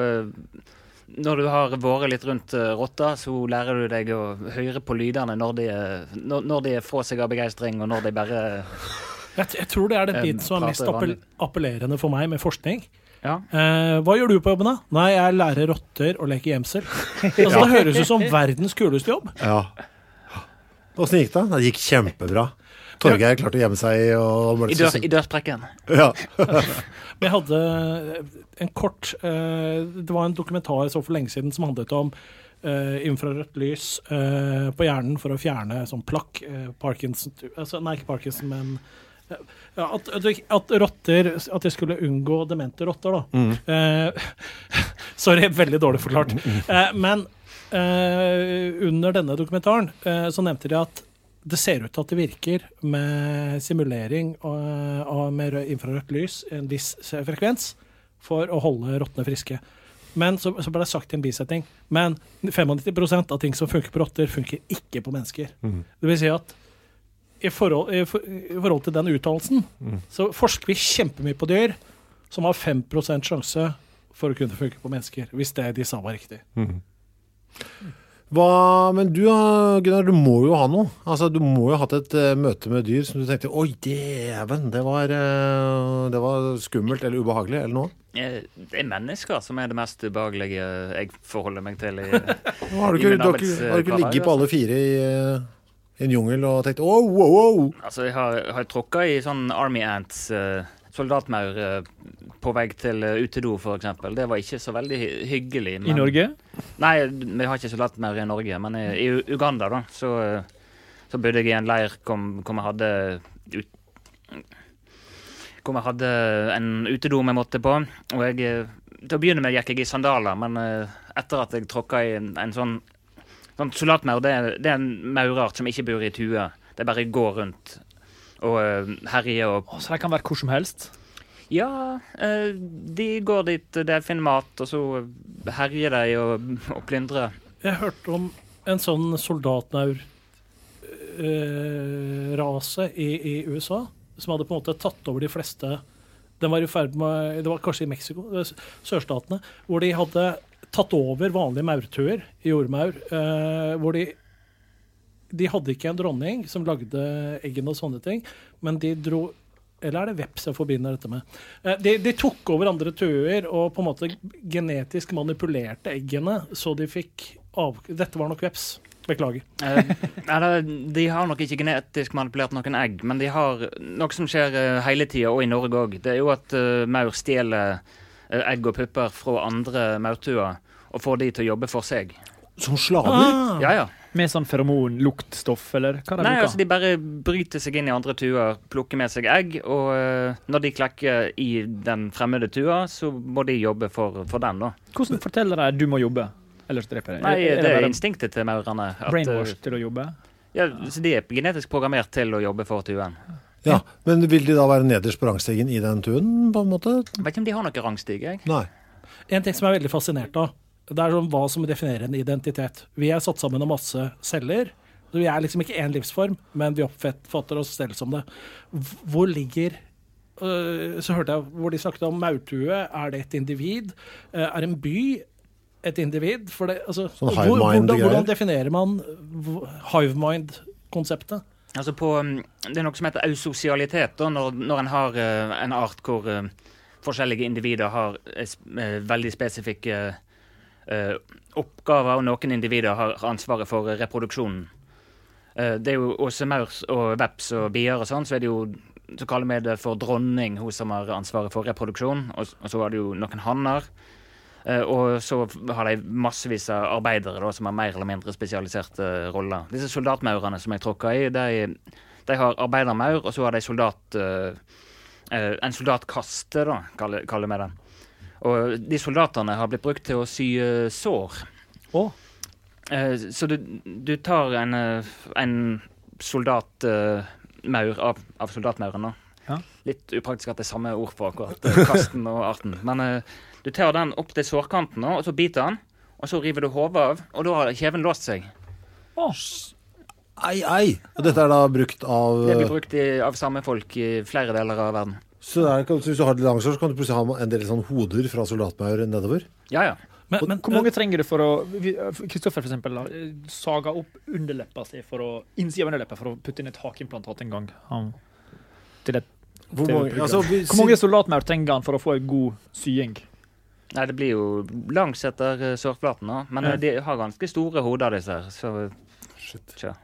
[SPEAKER 11] når du har vært litt rundt rotter, så lærer du deg å høre på lydene når de, når, når de er fra seg av begeistring, og når de bare...
[SPEAKER 10] Jeg, jeg tror det er det bit som er mest appell, appellerende for meg med forskning.
[SPEAKER 11] Ja.
[SPEAKER 10] Eh, hva gjør du på jobben da? Nei, jeg lærer rotter å leke gjemsel. Altså,
[SPEAKER 9] ja.
[SPEAKER 10] Det høres ut som verdens kuleste jobb.
[SPEAKER 9] Ja. Hvordan gikk det? Det gikk kjempebra. Torgeir klarte å gjemme seg og...
[SPEAKER 11] I, dør, i dørsprekken.
[SPEAKER 9] Ja.
[SPEAKER 10] Vi hadde en kort... Eh, det var en dokumentar så for lenge siden som handlet om eh, infrarødt lys eh, på hjernen for å fjerne sånn plakk, eh, Parkinson... Altså, nei, ikke Parkinson, men... Ja, at, at rotter, at jeg skulle unngå demente rotter da. Mm. Eh, sorry, veldig dårlig forklart. Eh, men eh, under denne dokumentaren eh, så nevnte de at det ser ut til at det virker med simulering av, av med infrarødt lys, en viss frekvens, for å holde rottene friske. Men så, så ble det sagt i en bisetning, men nittien prosent av ting som funker på rotter funker ikke på mennesker. Mm. Det vil si at I forhold, i, for, i forhold til den uttalelsen, mm. så forsker vi kjempemye på dyr som har fem prosent sjanse for å kunne funke på mennesker, hvis det de sa var riktig.
[SPEAKER 9] Mm. Hva, men du, Gunnar, du må jo ha noe. Altså, du må jo ha hatt et uh, møte med dyr som du tenkte, oi, djeven, det var, uh, det var skummelt eller ubehagelig, eller noe?
[SPEAKER 11] Det er mennesker som er det mest ubehagelige jeg forholder meg til i,
[SPEAKER 9] har du ikke,
[SPEAKER 11] i min arbeids...
[SPEAKER 9] Har du ikke ligget på alle fire i... Uh, en jungel og tenkte, wow, wow, wow.
[SPEAKER 11] Altså, jeg har, har tråkket i sånn army ants uh, soldatmaur eh, på vei til uh, utedo, for eksempel. Det var ikke så veldig hy hyggelig. Men...
[SPEAKER 12] I Norge?
[SPEAKER 11] Nei, vi har ikke soldatmaur i Norge, men i, i Uganda da, så, så bodde jeg i en leir hvor, hvor vi hadde ut, hvor vi hadde en utedo vi måtte på, og jeg, til å begynne med gikk jeg i sandaler, men uh, etter at jeg tråkket i en, en sånn, sånn soldatmaur, det, det er en maurart som ikke bor i tue. Det bare går rundt og uh, herjer. Og...
[SPEAKER 12] Oh, så det kan være hvor som helst?
[SPEAKER 11] Ja, uh, de går dit, de finner mat, og så herjer de og, og plyndrer.
[SPEAKER 10] Jeg hørte om en sånn soldatmaur uh, rase i, i U S A, som hadde på en måte tatt over de fleste. Den var i ferd med, det var kanskje i Mexico, sørstatene, hvor de hadde tatt over vanlige maurtuer, jordmaur, uh, hvor de De hadde ikke en dronning som lagde eggene og sånne ting, men de dro, eller er det veps jeg forbinder dette med? De, de tok over andre tuer og på en måte genetisk manipulerte eggene, så de fikk av... Dette var nok veps. Beklager.
[SPEAKER 11] Eh, de har nok ikke genetisk manipulert noen egg, men de har noe som skjer hele tiden, og i Norge også. Det er jo at uh, maur stjeler uh, egg og pupper fra andre maurtuer, og får de til å jobbe for seg.
[SPEAKER 9] Som slaver?
[SPEAKER 11] Ah. Ja, ja.
[SPEAKER 12] Med sånn feromon, luktstoff, eller hva det
[SPEAKER 11] Nei,
[SPEAKER 12] bruker?
[SPEAKER 11] altså de bare bryter seg inn i andre tuer, plukker med seg egg, og uh, når de klekker i den fremmede tua, så må de jobbe for, for den, da.
[SPEAKER 12] Hvordan forteller de du må jobbe? Ellers dreper de?
[SPEAKER 11] Nei,
[SPEAKER 12] er, er
[SPEAKER 11] det
[SPEAKER 12] det
[SPEAKER 11] er instinktet til maurene.
[SPEAKER 12] Brainwash til å jobbe?
[SPEAKER 11] Ja, så de er genetisk programmert til å jobbe for tuen.
[SPEAKER 9] Ja, men vil de da være nederst på rangstigen i den tuen, på en måte?
[SPEAKER 11] Jeg vet ikke om de har noen rangstig, jeg.
[SPEAKER 9] Nei.
[SPEAKER 10] En ting som er veldig fascinert av, det er sånn hva som definerer en identitet. Vi er satt sammen av masse celler. Vi er liksom ikke en livsform, men vi oppfatter oss selv som det. Hvor ligger... Uh, så hørte jeg hvor de snakket om maurtue. Er det et individ? Uh, er en by et individ? For det, altså,
[SPEAKER 9] sånn
[SPEAKER 10] hvor, hvordan, hvordan definerer man hive mind-konseptet?
[SPEAKER 11] Altså på, det er noe som heter eusosialitet, da, når, når en har uh, en art hvor uh, forskjellige individer har uh, veldig spesifikke Uh, oppgaver, og noen individer har ansvaret for uh, reproduksjonen. Uh, det er jo også maur og veps og bier og sånn, så er det jo, så kaller vi det for dronning, hun som har ansvaret for reproduksjon, og, og så var det jo noen hanner, uh, og så har de massevis av arbeidere da, som har mer eller mindre spesialiserte uh, roller. Disse soldatmaurene som jeg tråkker i, de, de har arbeidermaur, og så har de soldat, uh, uh, en soldatkaste, da, kaller, kaller vi det. Og de soldaterne har blitt brukt til å sy uh, sår.
[SPEAKER 12] Oh.
[SPEAKER 11] Uh, så du, du tar en, uh, en soldatmaur uh, av, av soldatmauren.
[SPEAKER 12] Ja.
[SPEAKER 11] Litt upraktisk at det er samme ord for akkurat uh, kasten og arten. Men uh, du tar den opp til sårkanten, og så biter den, og så river du hodet av, og da har kjeven låst seg.
[SPEAKER 12] Oh.
[SPEAKER 9] Ei, ei! Og dette er da brukt av...
[SPEAKER 11] Det blir brukt i, av samme folk i flere deler av verden.
[SPEAKER 9] Så, der, så hvis du har det langsår, så kan du plutselig ha en del sånn hoder fra soldatmaur nedover?
[SPEAKER 11] Ja, ja.
[SPEAKER 12] Men, men hvor mange trenger du for å... Kristoffer for eksempel saga opp underleppa si for å... Innsida av underleppa for å putte inn et hakimplantat en gang. Han, til et,
[SPEAKER 9] hvor,
[SPEAKER 12] til
[SPEAKER 9] mange, altså, vi,
[SPEAKER 12] hvor mange soldatmaur trenger han for å få en god sying?
[SPEAKER 11] Nei, det blir jo langs etter sårflaten, da. Men ja. De har ganske store hoder, disse her. Så...
[SPEAKER 9] Shit.
[SPEAKER 11] Tja.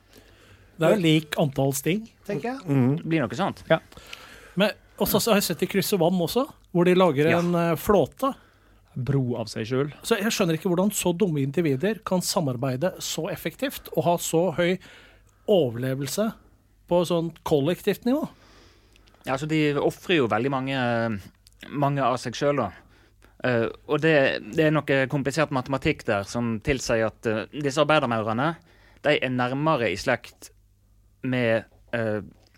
[SPEAKER 10] Det er jo lik antall sting, tenker jeg.
[SPEAKER 11] Mm. Det blir noe sånt.
[SPEAKER 10] Ja. Men også så har jeg sett i Krysse Vann også, hvor de lager ja. en uh, flåte.
[SPEAKER 12] Bro av seg selv.
[SPEAKER 10] Så jeg skjønner ikke hvordan så dumme individer kan samarbeide så effektivt og ha så høy overlevelse på sånn kollektivt nivå.
[SPEAKER 11] Ja, altså de offrer jo veldig mange, mange av seg selv da. Uh, og det, det er noe komplisert matematikk der som tilsier at uh, disse arbeidermaurene, de er nærmere i slekt med... Uh,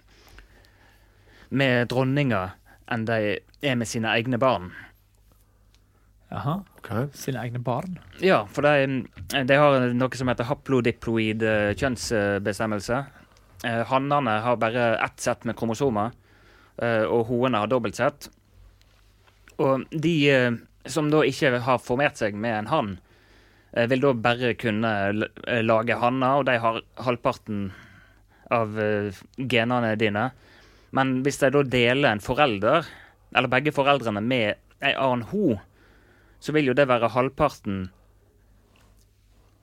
[SPEAKER 11] med dronninger enn de er med sine egne barn.
[SPEAKER 12] Jaha, okay. Sine egne barn?
[SPEAKER 11] Ja, for de, de har noe som heter haplodiploid kjønnsbestemmelse. Eh, hannene har bare ett sett med kromosomer, eh, og hoene har dobbelt sett. Og de eh, som da ikke har formert seg med en hann, eh, vil da bare kunne lage hanner, og de har halvparten av eh, genene dine. Men hvis de da deler en forelder, eller begge foreldrene med en annen ho, så vil jo det være halvparten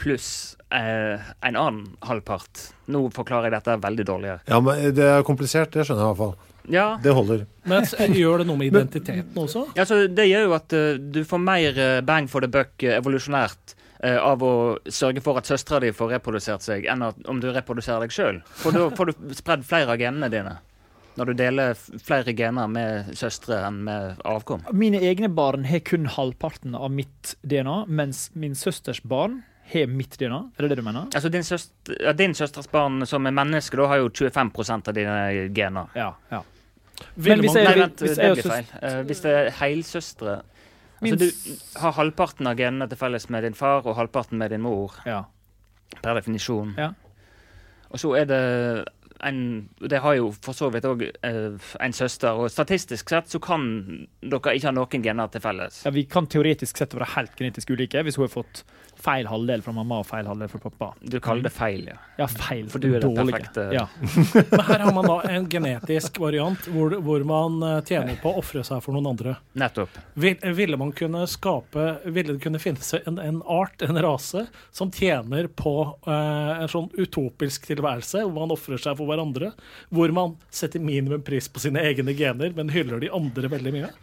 [SPEAKER 11] pluss eh, en annen halvpart. Nå forklarer jeg dette veldig dårlig.
[SPEAKER 9] Ja, men det er komplisert, det skjønner jeg i hvert fall.
[SPEAKER 11] Ja.
[SPEAKER 9] Det holder.
[SPEAKER 10] Men gjør det noe med identiteten også?
[SPEAKER 11] Ja, så det gjør jo at uh, du får mer uh, bang for the buck uh, evolusjonært uh, av å sørge for at søstre di får reprodusert seg, enn at, om du reproduserer deg selv. For da får du spredd flere av genene dine. Når du deler flere gener med søstre enn med avkom.
[SPEAKER 12] Mine egne barn har kun halvparten av mitt D N A, mens min søsters barn har mitt D N A. Er det det du mener?
[SPEAKER 11] Altså din, søster, ja, din søsters barn som er menneske, da har jo tjuefem prosent av dine gener.
[SPEAKER 12] Ja, ja.
[SPEAKER 11] Men hvis, jeg, Nei, vent,
[SPEAKER 12] hvis,
[SPEAKER 11] det blir feil. Uh, hvis det er heilsøstre altså, du har halvparten av genene til felles med din far og halvparten med din mor.
[SPEAKER 12] Ja.
[SPEAKER 11] Per definisjon.
[SPEAKER 12] Ja.
[SPEAKER 11] Og så er det en, det har jo for så vidt også uh, en søster, og statistisk sett så kan dere ikke ha noen gener til felles.
[SPEAKER 12] Ja, vi kan teoretisk sett være helt genetisk ulike hvis hun har fått feil halvdel fra mamma og feil halvdel fra pappa.
[SPEAKER 11] Du kaller det feil, ja.
[SPEAKER 12] Ja, feil.
[SPEAKER 11] For du er den perfekte.
[SPEAKER 12] Ja.
[SPEAKER 10] Men her har man da en genetisk variant hvor, hvor man tjener på å offre seg for noen andre.
[SPEAKER 11] Nettopp.
[SPEAKER 10] Vil, ville man kunne skape, ville det kunne finnes en, en art, en rase, som tjener på uh, en sånn utopisk tilværelse, hvor man offrer seg for hverandre, hvor man setter minimum pris på sine egne gener, men hyller de andre veldig mye?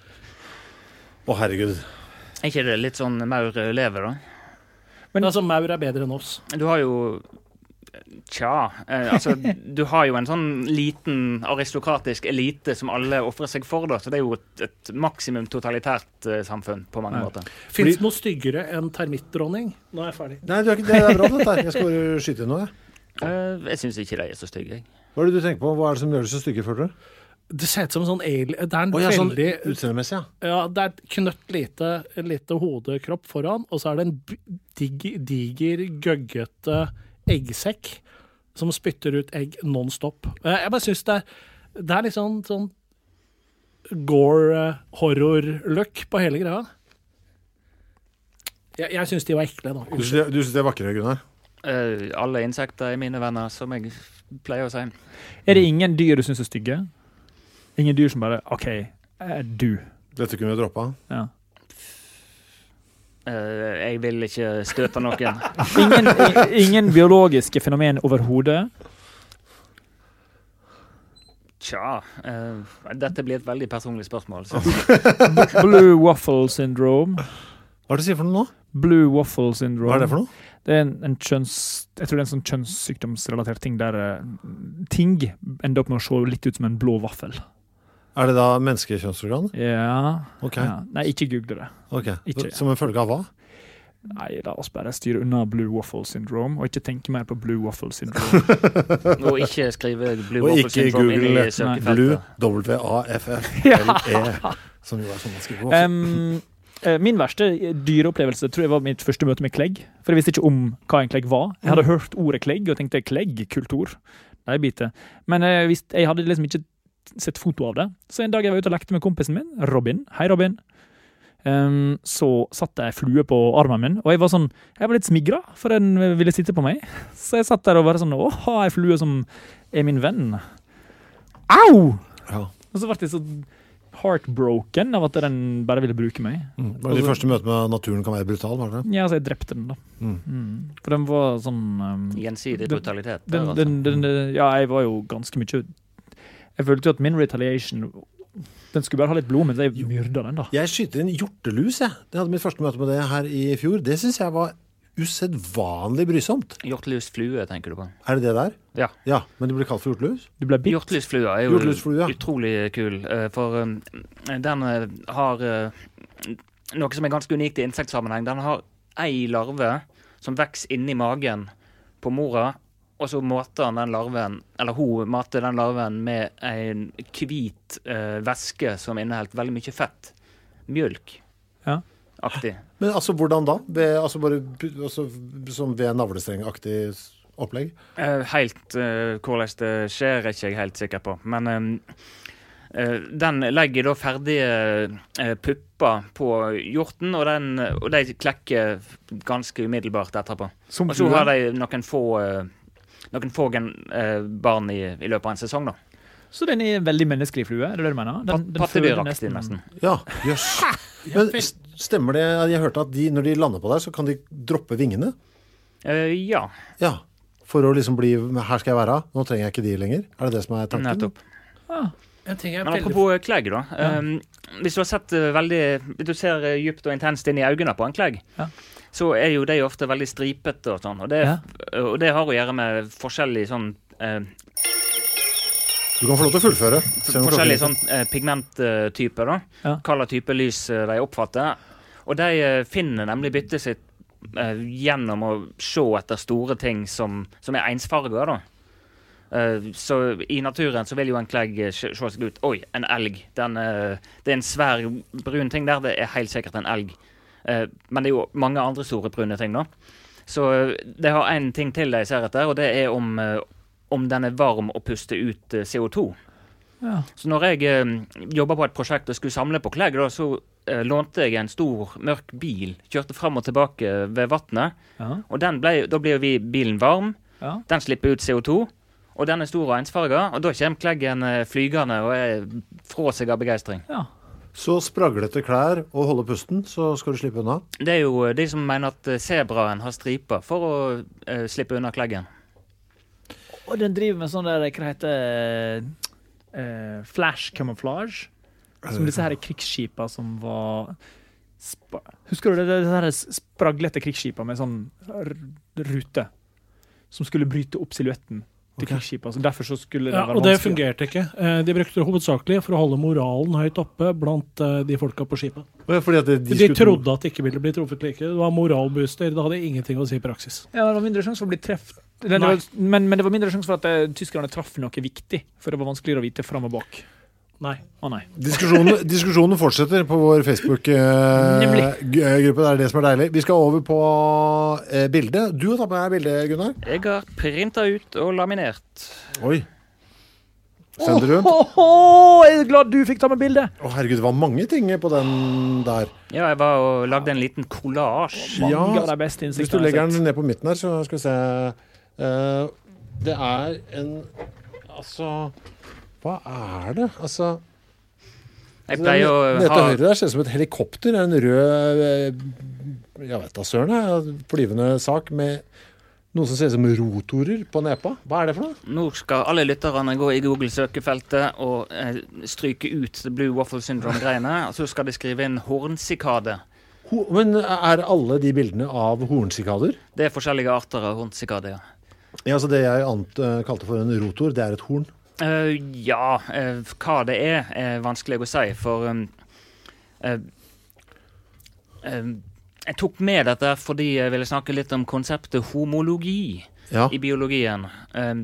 [SPEAKER 9] Å, herregud.
[SPEAKER 11] Er ikke det litt sånn maur lever, da?
[SPEAKER 10] Men altså, maur er bedre enn oss.
[SPEAKER 11] Du har jo Tja, eh, altså du har jo en sånn liten aristokratisk elite som alle offrer seg for, da, så det er jo et, et maksimum totalitært eh, samfunn på mange
[SPEAKER 10] ja.
[SPEAKER 11] måter.
[SPEAKER 10] Finnes det noe styggere enn termittdronning? Nå er jeg ferdig.
[SPEAKER 9] Nei, det er, det er bra dette. Jeg skal bare skyte inn noe.
[SPEAKER 11] Uh, jeg synes ikke de er så stygge.
[SPEAKER 9] Hva er det du tenker på? Hva er det som gjør det så stygge, føler du?
[SPEAKER 10] Det ser ut som en sånn alien. Det er en
[SPEAKER 9] oh, ja,
[SPEAKER 10] veldig
[SPEAKER 9] sånn utseendemessig, ja.
[SPEAKER 10] Ja, det er et knøtt lite, lite hodekropp foran, og så er det en diger, diger gøggete eggsekk som spytter ut egg non-stop. Jeg bare synes det er, det er litt sånn, sånn gore-horror-look på hele greia. Jeg, jeg synes de var ekle, da.
[SPEAKER 9] Du synes, du synes de er vakre, Gunnar?
[SPEAKER 11] Uh, alle insekter er mine venner, som jeg pleier å si.
[SPEAKER 12] Er det ingen dyr du synes er stygge? Ingen dyr som bare, ok, er du.
[SPEAKER 9] Dette kunne vi droppet.
[SPEAKER 12] Ja.
[SPEAKER 11] Uh, jeg vil ikke støte noen.
[SPEAKER 12] ingen, ingen biologiske fenomen overhodet?
[SPEAKER 11] Tja, uh, dette blir et veldig personlig spørsmål.
[SPEAKER 12] Blue waffle syndrome.
[SPEAKER 9] Hva er det du sier for noe nå?
[SPEAKER 12] Blue waffle syndrome.
[SPEAKER 9] Hva er det for noe?
[SPEAKER 12] Det er en, en kjønns... Jeg tror det er en sånn kjønnssykdomsrelatert ting der uh, ting ender opp med å se litt ut som en blå vaffel.
[SPEAKER 9] Er det da menneskekjønnsorgan?
[SPEAKER 12] Ja.
[SPEAKER 9] Okay.
[SPEAKER 12] ja. Nei, ikke google det.
[SPEAKER 9] Ok,
[SPEAKER 12] ikke,
[SPEAKER 9] som en følge av hva?
[SPEAKER 12] Nei, la oss bare styre unna Blue Waffle Syndrome, og ikke tenke mer på Blue Waffle Syndrome.
[SPEAKER 11] og ikke skrive Blue Waffle Syndrome inn i søkefeltet.
[SPEAKER 9] Blue, W A F F L E, som jo er sånn man skriver også.
[SPEAKER 12] Um, min verste dyreopplevelse tror jeg var mitt første møte med klegg, for jeg visste ikke om hva en klegg var. Jeg hadde hørt ordet klegg, og tenkte klegg, kultur. Det er bite. Men jeg, visste, jeg hadde liksom ikke sett foto av det. Så en dag jeg var ute og lekte med kompisen min, Robin. Hei, Robin. Um, så satt jeg flue på armen min, og jeg var sånn, jeg var litt smigra, for den ville sitte på meg. Så jeg satt der og var sånn, åh, ha en flue som er min venn. Au!
[SPEAKER 9] Ja.
[SPEAKER 12] Og så ble jeg så heartbroken av at den bare ville bruke meg.
[SPEAKER 9] Mm. Var det de første møtene med naturen kan være brutal, var det?
[SPEAKER 12] Ja, så jeg drepte den da. Mm. Mm. For den var sånn... Um,
[SPEAKER 11] Gjensidig brutalitet.
[SPEAKER 12] Den, den, den, den, ja, jeg var jo ganske mye... Jeg følte jo at min retaliation, den skulle bare ha litt blod, men jeg myrda den da.
[SPEAKER 9] Jeg skyter en hjortelus, jeg. Jeg hadde mitt første møte med det her i fjor. Det synes jeg var usedvanlig brysomt.
[SPEAKER 11] Hjortelusflue, tenker du på?
[SPEAKER 9] Er det det der?
[SPEAKER 11] Ja.
[SPEAKER 9] Ja, men det blir kalt for hjortelus?
[SPEAKER 12] Du ble bitt?
[SPEAKER 11] Hjortelusflua er jo
[SPEAKER 9] Hjortelusflua, ja.
[SPEAKER 11] utrolig kul, for den har noe som er ganske unikt i insektsammenheng. Den har ei larve som vokser inni magen på mora, og så mater den larven, eller hun mater den larven med en hvit eh, væske som inneholdt veldig mye fett. Mjølk.
[SPEAKER 12] Ja.
[SPEAKER 11] Aktig.
[SPEAKER 9] Men altså, hvordan da? Ved, altså bare altså, som ved navlestreng-aktig opplegg?
[SPEAKER 11] Eh, helt eh, hvordan det skjer er ikke jeg helt sikker på. Men eh, eh, den legger da ferdige eh, pupper på hjorten, og, den, og de klekker ganske umiddelbart etterpå.
[SPEAKER 12] Som
[SPEAKER 11] og så har de noen få... Eh, noen få eh, barn i, i løpet av en sesong da.
[SPEAKER 12] Så den er veldig menneskelig flue, er det det du mener? Den, den
[SPEAKER 11] Pattedyraktig nesten.
[SPEAKER 9] Ja, jøss. Men stemmer det, jeg hørte at de, når de lander på deg, så kan de droppe vingene?
[SPEAKER 11] Uh, ja.
[SPEAKER 9] Ja, for å liksom bli, her skal jeg være, nå trenger jeg ikke de lenger. Er det det som er tanken?
[SPEAKER 11] Nettopp.
[SPEAKER 10] Ah, en ting er
[SPEAKER 11] Men
[SPEAKER 10] veldig...
[SPEAKER 11] apropos klegg da,
[SPEAKER 10] Ja.
[SPEAKER 11] um, hvis du har sett uh, veldig, hvis du ser uh, djupt og intenst inn i øynene på en klegg,
[SPEAKER 12] Ja.
[SPEAKER 11] så er jo det ofte veldig stripete og sånn, og det,
[SPEAKER 12] Ja.
[SPEAKER 11] og det har å gjøre med forskjellige sånn, uh,
[SPEAKER 9] Du kan få lov til å fullføre.
[SPEAKER 11] forskjellige sånn uh, pigmenttyper da,
[SPEAKER 12] Ja.
[SPEAKER 11] hva slags type lys uh, de oppfatter, og de uh, finner nemlig byttet sitt uh, gjennom å se etter store ting som, som er ensfarger da. Uh, så i naturen så vil jo en klegg uh, se seg ut. Oi, en elg. Den, uh, det er en svær brun ting der, det er helt sikkert en elg. Uh, men det er jo mange andre store brune ting da. Så uh, det har en ting til jeg ser etter, og det er om, uh, om den er varm og puster ut uh, C O to.
[SPEAKER 12] Ja.
[SPEAKER 11] Så når jeg uh, jobber på et prosjekt og skulle samle på klegg, da, så uh, lånte jeg en stor, mørk bil, kjørte frem og tilbake ved vattnet,
[SPEAKER 12] Ja.
[SPEAKER 11] og den ble, da blir vi bilen varm,
[SPEAKER 12] Ja.
[SPEAKER 11] den slipper ut C O to, og den er stor og ensfarget, og da kommer kleggen uh, flygende og er fra seg av begeistring.
[SPEAKER 12] Ja.
[SPEAKER 9] Så spraglete klær og holde pusten, så skal du slippe unna.
[SPEAKER 11] Det er jo de som mener at zebraen har striper for å uh, slippe unna kleggen.
[SPEAKER 12] Og den driver med sånn der, hva heter uh, flash camouflage, som disse her krigsskipa som var spa Husker du det, det her spraglete krigsskipa med sånn r rute som skulle bryte opp silhuetten til
[SPEAKER 9] Ok.
[SPEAKER 12] krigsskipa, så derfor så skulle det
[SPEAKER 10] Ja,
[SPEAKER 12] være
[SPEAKER 10] og det
[SPEAKER 12] vanskelig.
[SPEAKER 10] fungerte ikke. Eh, De brukte det hovedsakelig for å holde moralen høyt oppe blant eh, de folka på skipet.
[SPEAKER 9] Fordi at de,
[SPEAKER 10] De,
[SPEAKER 9] skulle tro-
[SPEAKER 10] trodde at det ikke ville bli truffet like. Det var moralbooster, det hadde ingenting å si i praksis.
[SPEAKER 12] Ja, det var mindre sjanse for å bli treff. Det, det var, men, men det var mindre sjanse for at uh, tyskerne traff noe viktig, for det var vanskeligere å vite fram og bak.
[SPEAKER 10] Nei.
[SPEAKER 12] Å nei.
[SPEAKER 9] Diskusjonen, diskusjonen fortsetter på vår Facebook-gruppe. Det er det som er deilig. Vi skal over på eh, bildet. Du har tatt med deg bildet, Gunnar.
[SPEAKER 11] Jeg har printet ut og laminert.
[SPEAKER 9] Oi. Sender du?
[SPEAKER 12] Åh, åh, åh, jeg er glad du fikk ta med bildet.
[SPEAKER 9] Å herregud, det var mange ting på den der.
[SPEAKER 11] Ja, jeg var og lagde en liten collage.
[SPEAKER 9] Ja,
[SPEAKER 12] Mange av de beste
[SPEAKER 9] hvis du
[SPEAKER 12] innsiktene jeg
[SPEAKER 9] legger
[SPEAKER 12] har sett.
[SPEAKER 9] den ned på midten her, så skal vi se. Eh, det er en, altså, hva er det? Altså,
[SPEAKER 11] Jeg pleier å
[SPEAKER 9] nede til
[SPEAKER 11] ha
[SPEAKER 9] høyre der ser det ut som et helikopter, en rød, eh, jeg vet da søren, jeg, flyvende sak med noe som ser ut som rotorer på nepa. Hva er det for noe?
[SPEAKER 11] Nå skal alle lytterne gå i Google-søkefeltet og eh, stryke ut Blue Waffle Syndrome-greiene, og så skal de skrive inn hornsikade.
[SPEAKER 9] Ho Men er alle de bildene av hornsikader?
[SPEAKER 11] Det er forskjellige arter av hornsikade, ja.
[SPEAKER 9] Ja, så det jeg ant, uh, kalte for en rotor, det er et horn.
[SPEAKER 11] Eh, ja, eh, hva det er, er vanskelig å si, for um, eh, eh, jeg tok med dette fordi jeg ville snakke litt om konseptet homologi
[SPEAKER 9] Ja.
[SPEAKER 11] i biologien. Eh,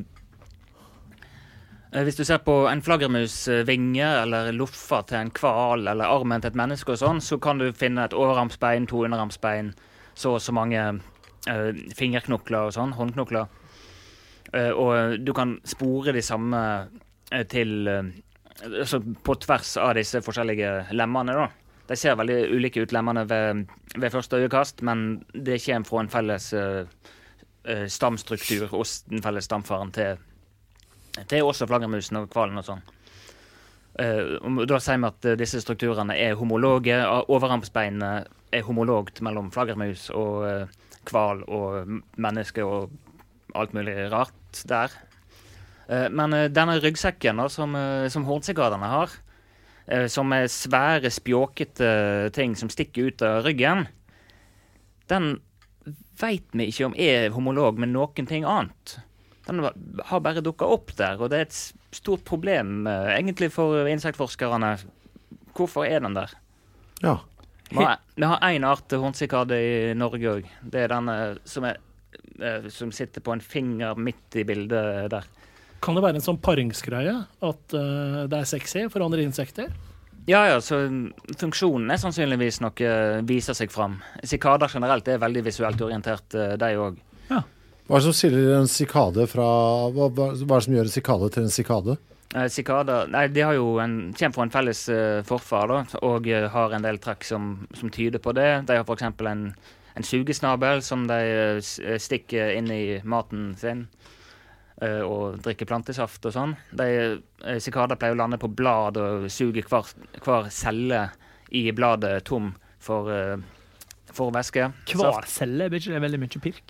[SPEAKER 11] eh, hvis du ser på en flaggermus eh, vinge, eller luffa til en kval, eller armen til et menneske og sånn, så kan du finne et overarmsbein, to underarmsbein, så og så mange eh, fingerknokler og sånn, håndknokler. Uh, og du kan spore de samme uh, til uh, altså på tvers av disse forskjellige lemmene da. De ser veldig ulike ut lemmene ved, ved første øyekast, men det kommer fra en felles uh, uh, stamstruktur hos den felles stamfaren til, til også flaggermusen og kvalen og sånn. Uh, og da sier vi at uh, disse strukturene er homologe. Overarmsbeinene er homologt mellom flaggermus og uh, kval og menneske og alt mulig rart der. Uh, men uh, denne ryggsekken da, som, uh, som hornsikadene har, uh, som er svære, spjåkete ting som stikker ut av ryggen, den vet vi ikke om er homolog med noen ting annet. Den har bare dukket opp der, og det er et stort problem uh, egentlig for insektforskerne. Hvorfor er den der?
[SPEAKER 9] Ja.
[SPEAKER 11] Vi har, vi har en art hornsikade i Norge også. Det er den uh, som er som sitter på en finger midt i bildet der.
[SPEAKER 10] Kan det være en sånn paringsgreie? At uh, det er sexy for andre insekter?
[SPEAKER 11] Ja, ja, så funksjonen er sannsynligvis noe viser seg fram. Sikader generelt er veldig visuelt orientert, uh, de også.
[SPEAKER 9] Ja. Hva er det som skiller en sikade fra, hva, hva, hva er det som gjør en sikade til en sikade?
[SPEAKER 11] Uh, sikader, nei, de har jo en, kommer fra en felles uh, forfar da, og uh, har en del trekk som, som tyder på det. De har for eksempel en En sugesnabel som de uh, stikker inn i maten sin uh, og drikker plantesaft og sånn. De uh, sikader pleier å lande på blad og suge hver, hver celle i bladet tom for, uh, for væske.
[SPEAKER 12] Hver celle blir ikke det veldig mye pirk?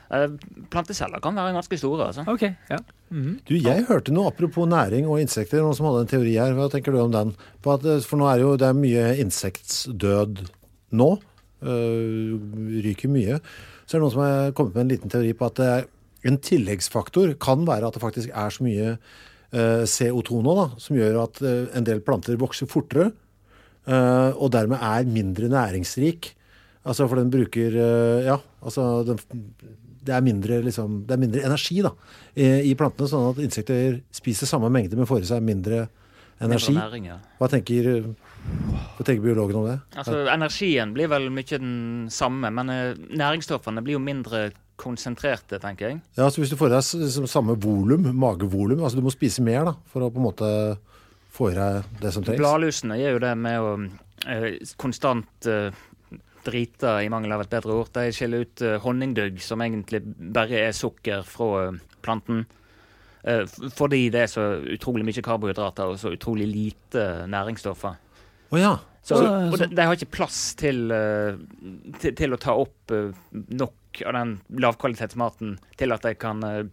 [SPEAKER 11] Uh, planteceller kan være ganske store, altså.
[SPEAKER 12] Ok, ja. Mm-hmm.
[SPEAKER 9] Du, jeg hørte noe apropos næring og insekter, noen som hadde en teori her. Hva tenker du om den? På at, for nå er jo det er mye insektsdød nå. Uh, ryker mye. Så er det noen som har kommet med en liten teori på at det er en tilleggsfaktor kan være at det faktisk er så mye uh, C O to nå, da, som gjør at uh, en del planter vokser fortere, uh, og dermed er mindre næringsrik. Altså for den bruker, uh, ja, altså den det er mindre, liksom, det er mindre energi da, i, i plantene, sånn at insekter spiser samme mengde, men får i seg mindre energi.
[SPEAKER 11] Mindre næring, ja.
[SPEAKER 9] Hva tenker, hva tenker biologen om det?
[SPEAKER 11] Altså, energien blir vel mye den samme, men uh, næringsstoffene blir jo mindre konsentrerte, tenker jeg.
[SPEAKER 9] Ja, så hvis du får i deg liksom, samme volum, magevolum, altså du må spise mer da, for å på en måte få i deg det som trengs.
[SPEAKER 11] Bladlusene gjør jo det med å uh, konstant uh, drita i mangel av et bedre ord. De skiller ut uh, honningdugg, som egentlig bare er sukker fra uh, planten. Uh, fordi det er så utrolig mye karbohydrater og så utrolig lite næringsstoffer.
[SPEAKER 9] Å ja.
[SPEAKER 11] Så, og de, de har ikke plass til, uh, til, til å ta opp uh, nok av den lavkvalitetsmaten til at de kan uh,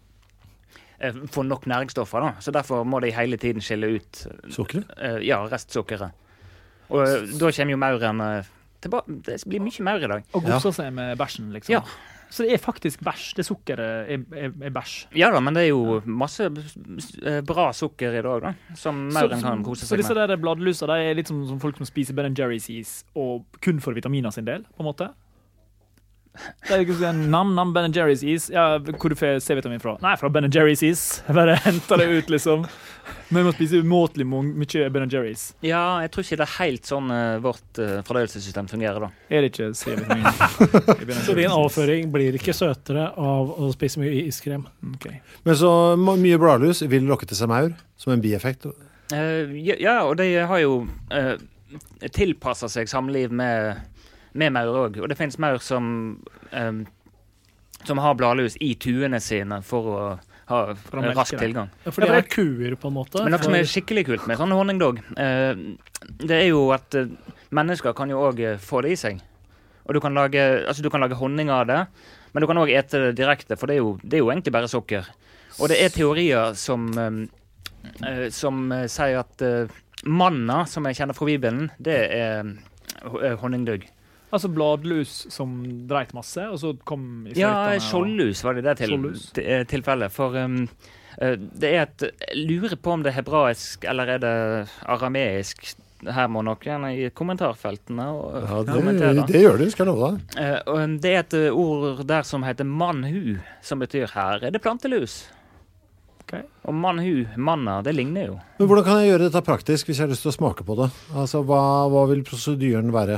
[SPEAKER 11] uh, få nok næringsstoffer. Da. Så derfor må de hele tiden skille ut uh,
[SPEAKER 9] Sukkeret?
[SPEAKER 11] Uh, ja, restsukkeret. Og uh, da kommer jo mauren uh, det blir mye maur i dag.
[SPEAKER 12] Og gosser seg med bæsjen, liksom.
[SPEAKER 11] Ja.
[SPEAKER 12] Så det er faktisk bæsj. Det sukkeret er, er, er bæsj.
[SPEAKER 11] Ja da, men det er jo masse bra sukker i dag, da, som mauren kan kose seg med.
[SPEAKER 12] Så disse der bladluser, de er litt som, som folk som spiser Ben and Jerry's is, og kun for vitaminer sin del, på en måte? Det er ikke sånn, nam, nam, Ben and Jerry's is. Ja, hvor du får C-vitamin fra? Nei, fra Ben and Jerry's is. Jeg bare henter det ut, liksom. Men vi må spise umåtelig mye Ben and Jerry's.
[SPEAKER 11] Ja, jeg tror ikke det er helt sånn uh, vårt uh, fordøyelsessystem fungerer, da.
[SPEAKER 12] Er det ikke C-vitamin?
[SPEAKER 10] Så din avføring blir ikke søtere av å spise mye iskrem.
[SPEAKER 12] Okay.
[SPEAKER 9] Men så mye bladlus vil lokke til seg maur, som en bieffekt?
[SPEAKER 11] Uh, ja, ja, og de har jo uh, tilpasset seg samliv med med maur også. Og det finnes maur som, um, som har bladlus i tuene sine for å ha for å rask tilgang.
[SPEAKER 10] Ja, for det er kuer på en måte.
[SPEAKER 11] Men noe som er skikkelig kult med sånn honningdog, uh, det er jo at uh, mennesker kan jo også få det i seg. Og du kan lage, altså du kan lage honning av det, men du kan også ete det direkte, for det er jo, det er jo egentlig bare sukker. Og det er teorier som, um, uh, som uh, sier at uh, manna, som jeg kjenner fra Bibelen, det er uh, honningdog.
[SPEAKER 12] Altså bladlus som dreit masse, og så kom i
[SPEAKER 11] ja, skjoldlus var det det til, til, tilfellet. For um, det er et, jeg lurer på om det er hebraisk, eller er det arameisk. Her må noen i kommentarfeltene og
[SPEAKER 9] ja, det, det gjør det, skal jeg love deg.
[SPEAKER 11] Uh, det er et ord der som heter manhu, som betyr her er det plantelus.
[SPEAKER 12] Okay.
[SPEAKER 11] Og manhu, manna, det ligner jo.
[SPEAKER 9] Men hvordan kan jeg gjøre dette praktisk hvis jeg har lyst til å smake på det? Altså, hva, hva vil prosedyren være?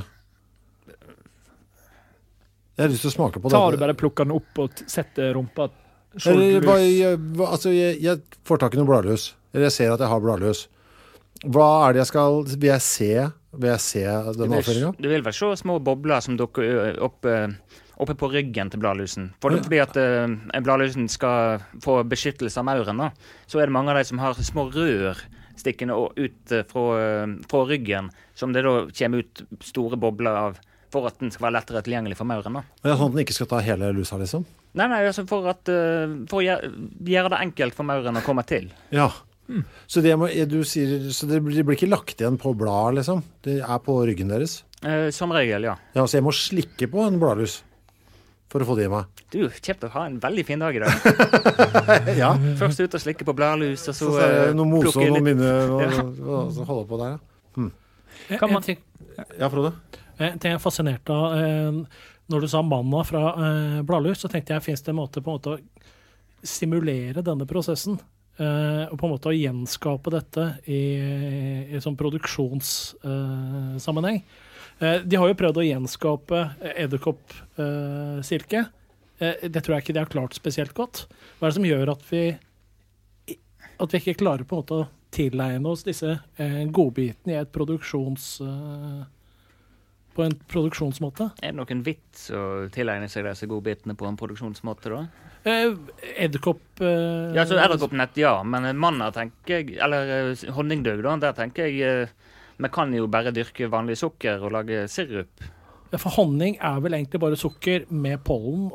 [SPEAKER 9] Jeg har lyst til å smake på det.
[SPEAKER 12] Tar du bare plukker den opp og setter rumpa
[SPEAKER 9] Eller, jeg, altså, jeg, jeg får tak i noen bladlus. Eller jeg ser at jeg har bladlus. Hva er det jeg skal... Vil jeg se, vil jeg se den avføringen?
[SPEAKER 11] Du vil vel se små bobler som dukker opp, oppe på ryggen til bladlusen. For, fordi at uh, bladlusen skal få beskyttelse av mauren, da, så er det mange av de som har små rør stikkende ut fra, fra ryggen, som det da kommer ut store bobler av, for at den skal være lettere tilgjengelig for mauren. Da.
[SPEAKER 9] Det er sånn at den ikke skal ta hele lusa, liksom?
[SPEAKER 11] Nei, nei, altså for, at, uh, for å gjøre, gjøre det enkelt for mauren å komme til.
[SPEAKER 9] Ja, mm. så, det må, du sier, så det blir, det blir ikke lagt igjen på blad, liksom? Det er på ryggen deres?
[SPEAKER 11] Uh, som regel, ja.
[SPEAKER 9] Ja, så jeg må slikke på en bladlus for å få det i meg?
[SPEAKER 11] Du, kjøpt å ha en veldig fin dag i dag.
[SPEAKER 9] Ja.
[SPEAKER 11] Først ut og slikke på bladlus, og så,
[SPEAKER 9] så, så uh, noe mose og noe minne, og,
[SPEAKER 11] ja.
[SPEAKER 9] og, og, så holde på der, ja. Hmm.
[SPEAKER 10] Kan man...
[SPEAKER 9] Ja, Frode?
[SPEAKER 10] Jeg er fascinert av, eh, når du sa manna fra eh, bladlus, så tenkte jeg, finnes det en måte på en måte å stimulere denne prosessen, eh, og på en måte å gjenskape dette i, i sånn produksjonssammenheng. Eh, eh, de har jo prøvd å gjenskape edderkoppsilke. Eh, det tror jeg ikke de har klart spesielt godt. Hva er det som gjør at vi, at vi ikke klarer på en måte å tilegne oss disse eh, godbitene i et produksjons... Eh, på en produksjonsmåte.
[SPEAKER 11] Er det noen vits å tilegne seg disse godbitene på en produksjonsmåte da?
[SPEAKER 10] Eh, edderkopp... Eh,
[SPEAKER 11] ja, så edderkoppnett, ja. Men manna tenker jeg, eller honningdøg da, der tenker jeg, vi kan jo bare dyrke vanlig sukker og lage sirup.
[SPEAKER 10] For honning er vel egentlig bare sukker med pollen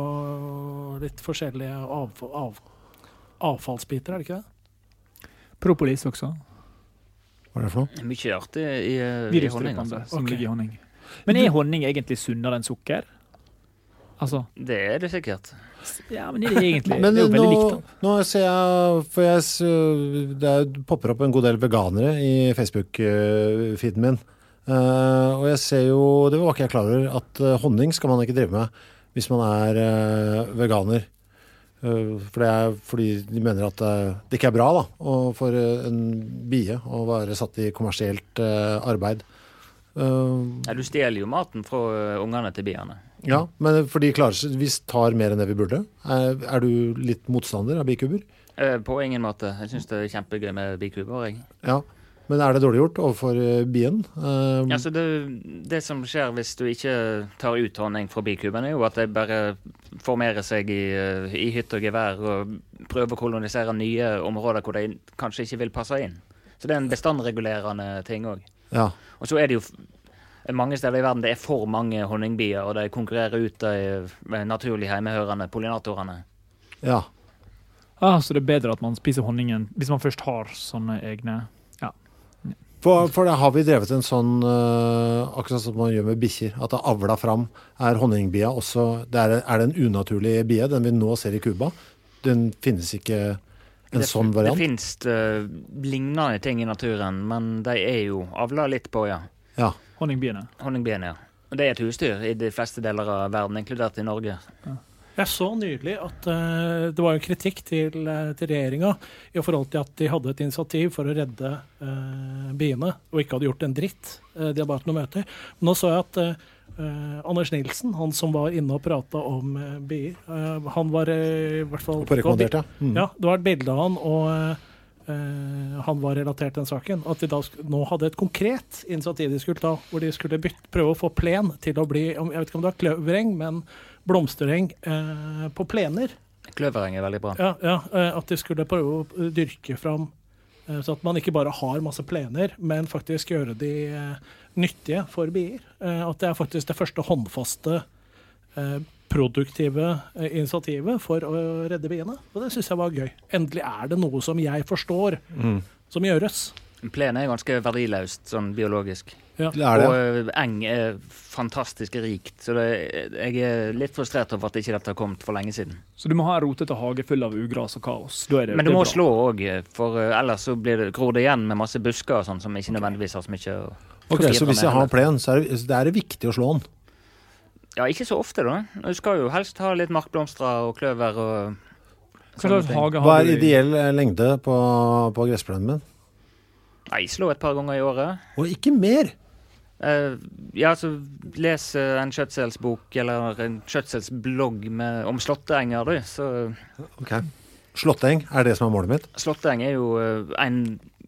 [SPEAKER 10] og litt forskjellige av, av, avfallsbiter, er det ikke det?
[SPEAKER 12] Propolis også.
[SPEAKER 9] Hva er det for noe?
[SPEAKER 11] Mye artig i, i honning. Altså.
[SPEAKER 12] Som okay. ligger i honning. Men er honning egentlig sunnere enn sukker? Altså.
[SPEAKER 11] Det er det sikkert.
[SPEAKER 12] Ja, men det er egentlig
[SPEAKER 9] men
[SPEAKER 12] det er jo veldig
[SPEAKER 9] nå,
[SPEAKER 12] likt. Da.
[SPEAKER 9] Nå ser jeg, for jeg, det popper opp en god del veganere i Facebook-feeden min. Uh, og jeg ser jo, det var ikke jeg klar over, at uh, honning skal man ikke drive med hvis man er uh, veganer. Uh, for det er fordi de mener at uh, det ikke er bra da, og for uh, en bie å være satt i kommersielt uh, arbeid. Uh,
[SPEAKER 11] ja, du stjeler jo maten fra uh, ungene til biene.
[SPEAKER 9] Ja, men for de klarer seg, vi tar mer enn det vi burde. Er, er du litt motstander av bikuber?
[SPEAKER 11] Uh, på ingen måte. Jeg synes det er kjempegøy med bikuber, jeg.
[SPEAKER 9] Ja, men er det dårlig gjort overfor uh, bien? Uh,
[SPEAKER 11] ja, så det, det som skjer hvis du ikke tar ut honning fra bikuben, er jo at de bare formerer seg i, uh, i hytt og gevær og prøver å kolonisere nye områder hvor de kanskje ikke vil passe inn. Så det er en bestandregulerende ting også.
[SPEAKER 9] Ja.
[SPEAKER 11] Og så er det jo mange steder i verden det er for mange honningbier, og de konkurrerer ut de naturlig hjemmehørende pollinatorene.
[SPEAKER 12] Ja. Ah, så det er bedre at man spiser honningen hvis man først har sånne egne. Ja.
[SPEAKER 9] For, for da har vi drevet en sånn, uh, akkurat som man gjør med bikkjer, at det avla fram er honningbia også, det er, er det en unaturlig bie, den vi nå ser i Cuba. Den finnes ikke en
[SPEAKER 11] det,
[SPEAKER 9] sånn variant.
[SPEAKER 11] Det finnes uh, lignende ting i naturen, men de er jo avla litt på, ja.
[SPEAKER 9] Ja.
[SPEAKER 12] Honningbiene.
[SPEAKER 11] Honningbiene, ja. Og det er et husdyr i de fleste deler av verden, inkludert i Norge.
[SPEAKER 10] Ja. Jeg så nylig at uh, det var en kritikk til, uh, til regjeringa i forhold til at de hadde et initiativ for å redde uh, biene, og ikke hadde gjort en dritt. Uh, de hadde bare hatt noen møter. Men nå så jeg at uh, uh, Anders Nilsen, han som var inne og pratet om uh, bier, uh, han var uh, i hvert fall...
[SPEAKER 9] På rekommendert, ja.
[SPEAKER 10] Mm. Ja, det var et bilde av han, og... Uh, Uh, han var relatert til den saken, at de da nå hadde et konkret initiativ de skulle ta, hvor de skulle bytte, prøve å få plen til å bli, jeg vet ikke om det var kløvereng, men blomstereng uh, på plener.
[SPEAKER 11] Kløvereng er veldig bra.
[SPEAKER 10] Ja, ja uh, at de skulle prøve å dyrke fram, uh, så at man ikke bare har masse plener, men faktisk gjøre de uh, nyttige for bier. Uh, at det er faktisk det første håndfaste uh, produktive initiativet for å redde biene. Og det synes jeg var gøy. Endelig er det noe som jeg forstår, mm. som gjøres.
[SPEAKER 11] Plen er ganske verdiløst, sånn biologisk.
[SPEAKER 10] Ja.
[SPEAKER 9] Det er det.
[SPEAKER 11] Og eng er fantastisk rikt. Så det, jeg er litt frustrert over at ikke dette har kommet for lenge siden.
[SPEAKER 12] Så du må ha en rotete hage full av ugras og kaos. Da er det,
[SPEAKER 11] Men du
[SPEAKER 12] det
[SPEAKER 11] må
[SPEAKER 12] bra.
[SPEAKER 11] slå også, for ellers så blir det, gror det igjen med masse busker og sånn, som ikke nødvendigvis har så mye å
[SPEAKER 9] Ok, så hvis jeg har plen, så er det, det er viktig å slå den?
[SPEAKER 11] Ja, ikke så ofte da. Du skal jo helst ha litt markblomstre og kløver og
[SPEAKER 9] Hva er ideell lengde på, på gressplenen min?
[SPEAKER 11] Nei, slå et par ganger i året.
[SPEAKER 9] Og ikke mer?
[SPEAKER 11] Uh, ja, så les uh, en skjøtselsbok eller en skjøtselsblogg med, om slåtteenger, du. Så
[SPEAKER 9] Ok. Slåtteeng, er det som er målet mitt?
[SPEAKER 11] Slåtteeng er jo uh, en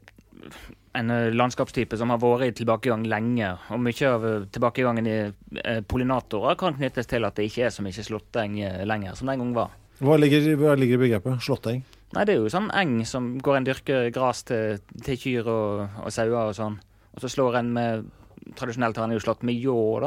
[SPEAKER 11] en landskapstype som har vært i tilbakegang lenge, og mye av tilbakegangen i eh, pollinatorer kan knyttes til at det ikke er så mye slåtteeng lenger, som den gang var.
[SPEAKER 9] Hva ligger, hva ligger i begrepet? Slåtteeng?
[SPEAKER 11] Nei, det er jo sånn eng som går en dyrker gras til, til kyr og, og sauer og sånn, og så slår en med, tradisjonelt har en jo slått med ljå da.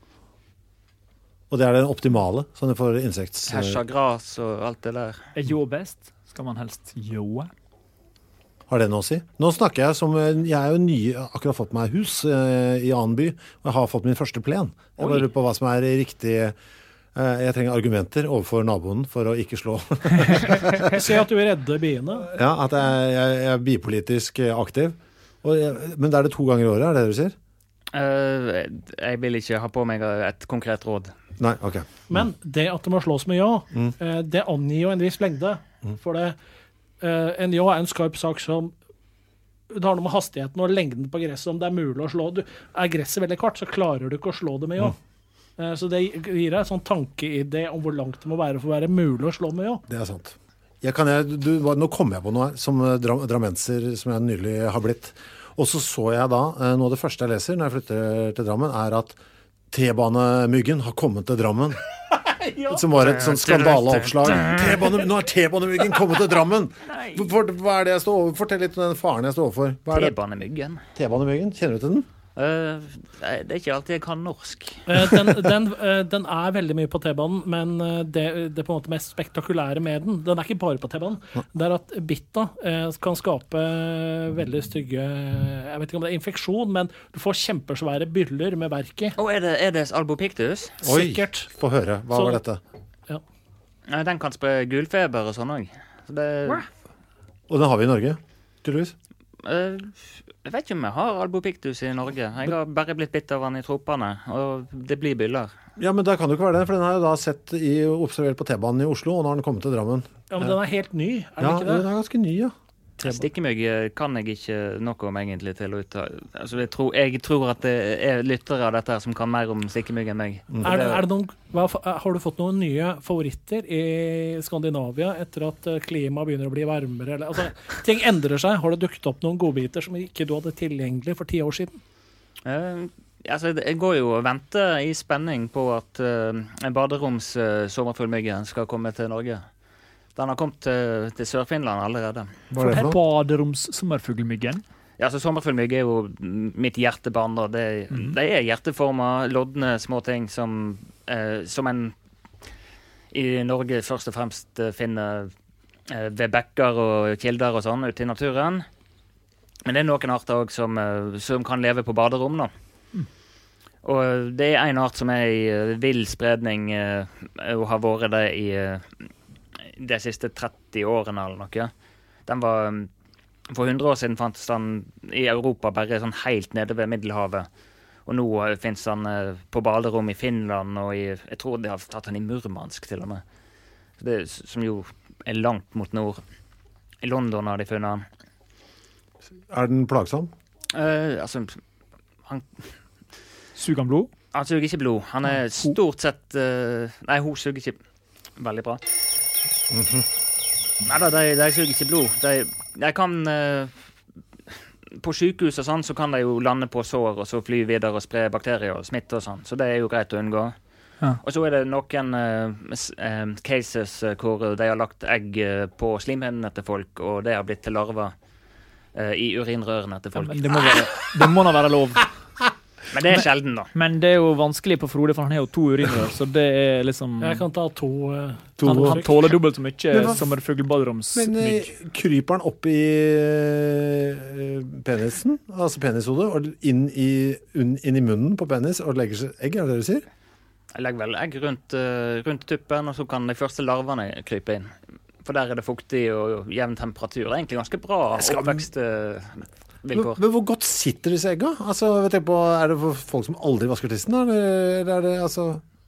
[SPEAKER 9] Og det er den optimale, sånn for insekts...
[SPEAKER 11] Hersa gras og alt det der.
[SPEAKER 12] Er ljå best? Skal man helst ljåe?
[SPEAKER 9] Har det noe å si? Nå snakker jeg som, jeg er jo ny, akkurat fått meg hus eh, i annen by, og jeg har fått min første plen. Jeg bare lurer på hva som er riktig, eh, jeg trenger argumenter overfor naboen for å ikke slå.
[SPEAKER 10] Jeg ser at du vil redde biene.
[SPEAKER 9] Ja, at jeg, jeg, jeg er bipolitisk aktiv. Og jeg, men det er det to ganger i året, er det det du sier?
[SPEAKER 11] Uh, jeg vil ikke ha på meg et konkret råd.
[SPEAKER 9] Nei, ok.
[SPEAKER 10] Men det at det må slås med ja, mm. uh, det angir jo en viss lengde, mm. for det Uh, en ja er en skarp sak som det har noe med hastigheten og lengden på gresset, om det er mulig å slå. Du, er gresset veldig kvart, så klarer du ikke å slå det med ja. Mm. Uh, så det gir deg en sånn tankeidé om hvor langt det må være for å være mulig å slå med ja.
[SPEAKER 9] Det er sant. Jeg kan, jeg, du, nå kommer jeg på noe her, som dra, drammenser som jeg nylig har blitt. Og så så jeg da, uh, noe av det første jeg leser når jeg flytter til Drammen, er at T-banemyggen har kommet til Drammen. Ja. Som var et sånn skandaleoppslag. Nå er T-banemyggen kommet til Drammen! For, hva er det jeg står over? Fortell litt om den faren jeg står overfor.
[SPEAKER 11] T-banemyggen.
[SPEAKER 9] T-banemyggen, kjenner du til den?
[SPEAKER 11] Uh, det er ikke alltid jeg kan norsk.
[SPEAKER 10] Uh, den, den, uh, den er veldig mye på T-banen, men uh, det, det på en måte mest spektakulære med den, den er ikke bare på T-banen, det er at bitta uh, kan skape veldig stygge, jeg vet ikke om det er infeksjon, men du får kjempesvære byller med verk i.
[SPEAKER 11] Og er det, er det albopictus?
[SPEAKER 9] Oi,
[SPEAKER 10] sikkert.
[SPEAKER 9] Få høre, hva
[SPEAKER 10] Så,
[SPEAKER 9] var dette?
[SPEAKER 10] Ja.
[SPEAKER 11] Uh, den kan spre gulfeber og sånn også. Så det...
[SPEAKER 9] Og den har vi i Norge, tydeligvis?
[SPEAKER 11] Uh, jeg vet ikke om jeg har albopictus i Norge. Jeg har bare blitt bitt av den i tropene, og det blir byller.
[SPEAKER 9] Ja, men da kan det ikke være det, for den har jeg da sett i, observert på T-banen i Oslo, og nå har den kommet til Drammen.
[SPEAKER 10] Ja, men den er helt ny, er den
[SPEAKER 9] ja,
[SPEAKER 10] ikke det?
[SPEAKER 9] Ja, den er ganske ny, ja.
[SPEAKER 11] Stikkemygg kan jeg ikke noe om egentlig til å uttale. Altså, jeg, tror, jeg tror at det er lyttere av dette som kan mer om stikkemygg enn meg.
[SPEAKER 10] Mm. Er det, er det noen, hva, har du fått noen nye favoritter i Skandinavia etter at klimaet begynner å bli varmere? Eller, altså, ting endrer seg. Har det dukket opp noen godbiter som ikke du hadde tilgjengelig for ti år siden?
[SPEAKER 11] Uh, altså, jeg går jo og venter i spenning på at uh, en baderoms uh, sommerfuglmyggen skal komme til Norge. Den har kommet til, til Sør-Finland allerede.
[SPEAKER 12] Hva er det for baderoms sommerfuglmyggen?
[SPEAKER 11] Ja, så sommerfuglmygg er jo mitt hjertebarn. Det, mm. det er hjerteformer, lodne små ting som, eh, som en i Norge først og fremst finner eh, ved bekker og kilder og sånn ute i naturen. Men det er noen arter også som, eh, som kan leve på baderom nå. Mm. Og det er en art som er i uh, vill spredning uh, og har vært det i uh, de siste tretti årene eller noe. Den var, for hundre år siden fantes den i Europa bare sånn helt nede ved Middelhavet. Og nå finnes den på baderom i Finland, og i, jeg tror de har tatt den i Murmansk til og med. Det, som jo er langt mot nord. I London har de funnet den.
[SPEAKER 9] Er den plagsom?
[SPEAKER 11] Uh, altså, han...
[SPEAKER 12] Suger han blod?
[SPEAKER 11] Han suger ikke blod. Han er stort sett... Uh, nei, hun suger ikke veldig bra. Mm-hmm. Nei da, de, de suger ikke blod. De, de kan uh, på sykehus og sånn, så kan de jo lande på sår og så fly videre og spre bakterier og smitte og sånn, så det er jo greit å unngå. Ja. Og så er det noen uh, uh, cases uh, hvor de har lagt egg uh, på slimhinnene til folk, og det har blitt til larver uh, i urinrørene til folk.
[SPEAKER 12] Ja, men det må være, det må da være lov.
[SPEAKER 11] Men det er sjelden, da.
[SPEAKER 12] Men det er jo vanskelig på Frode, for han har jo to urinrør, så det er liksom...
[SPEAKER 10] Jeg kan ta to... Uh,
[SPEAKER 12] to han, han tåler dobbelt så mye som en fuglbaderomsmygg.
[SPEAKER 9] Men uh, kryper han opp i uh, penisen, altså penishodet, og inn i, un, inn i munnen på penis, og legger seg egg, er det det du sier?
[SPEAKER 11] Jeg legger vel egg rundt, uh, rundt tuppen, og så kan de første larvene krype inn. For der er det fuktig og jevn temperatur. Det er egentlig ganske bra oppvekst... Uh,
[SPEAKER 9] Men, men hvor godt sitter disse egga? Altså, vet jeg på, er det for folk som aldri vasker tissen, eller er det, altså...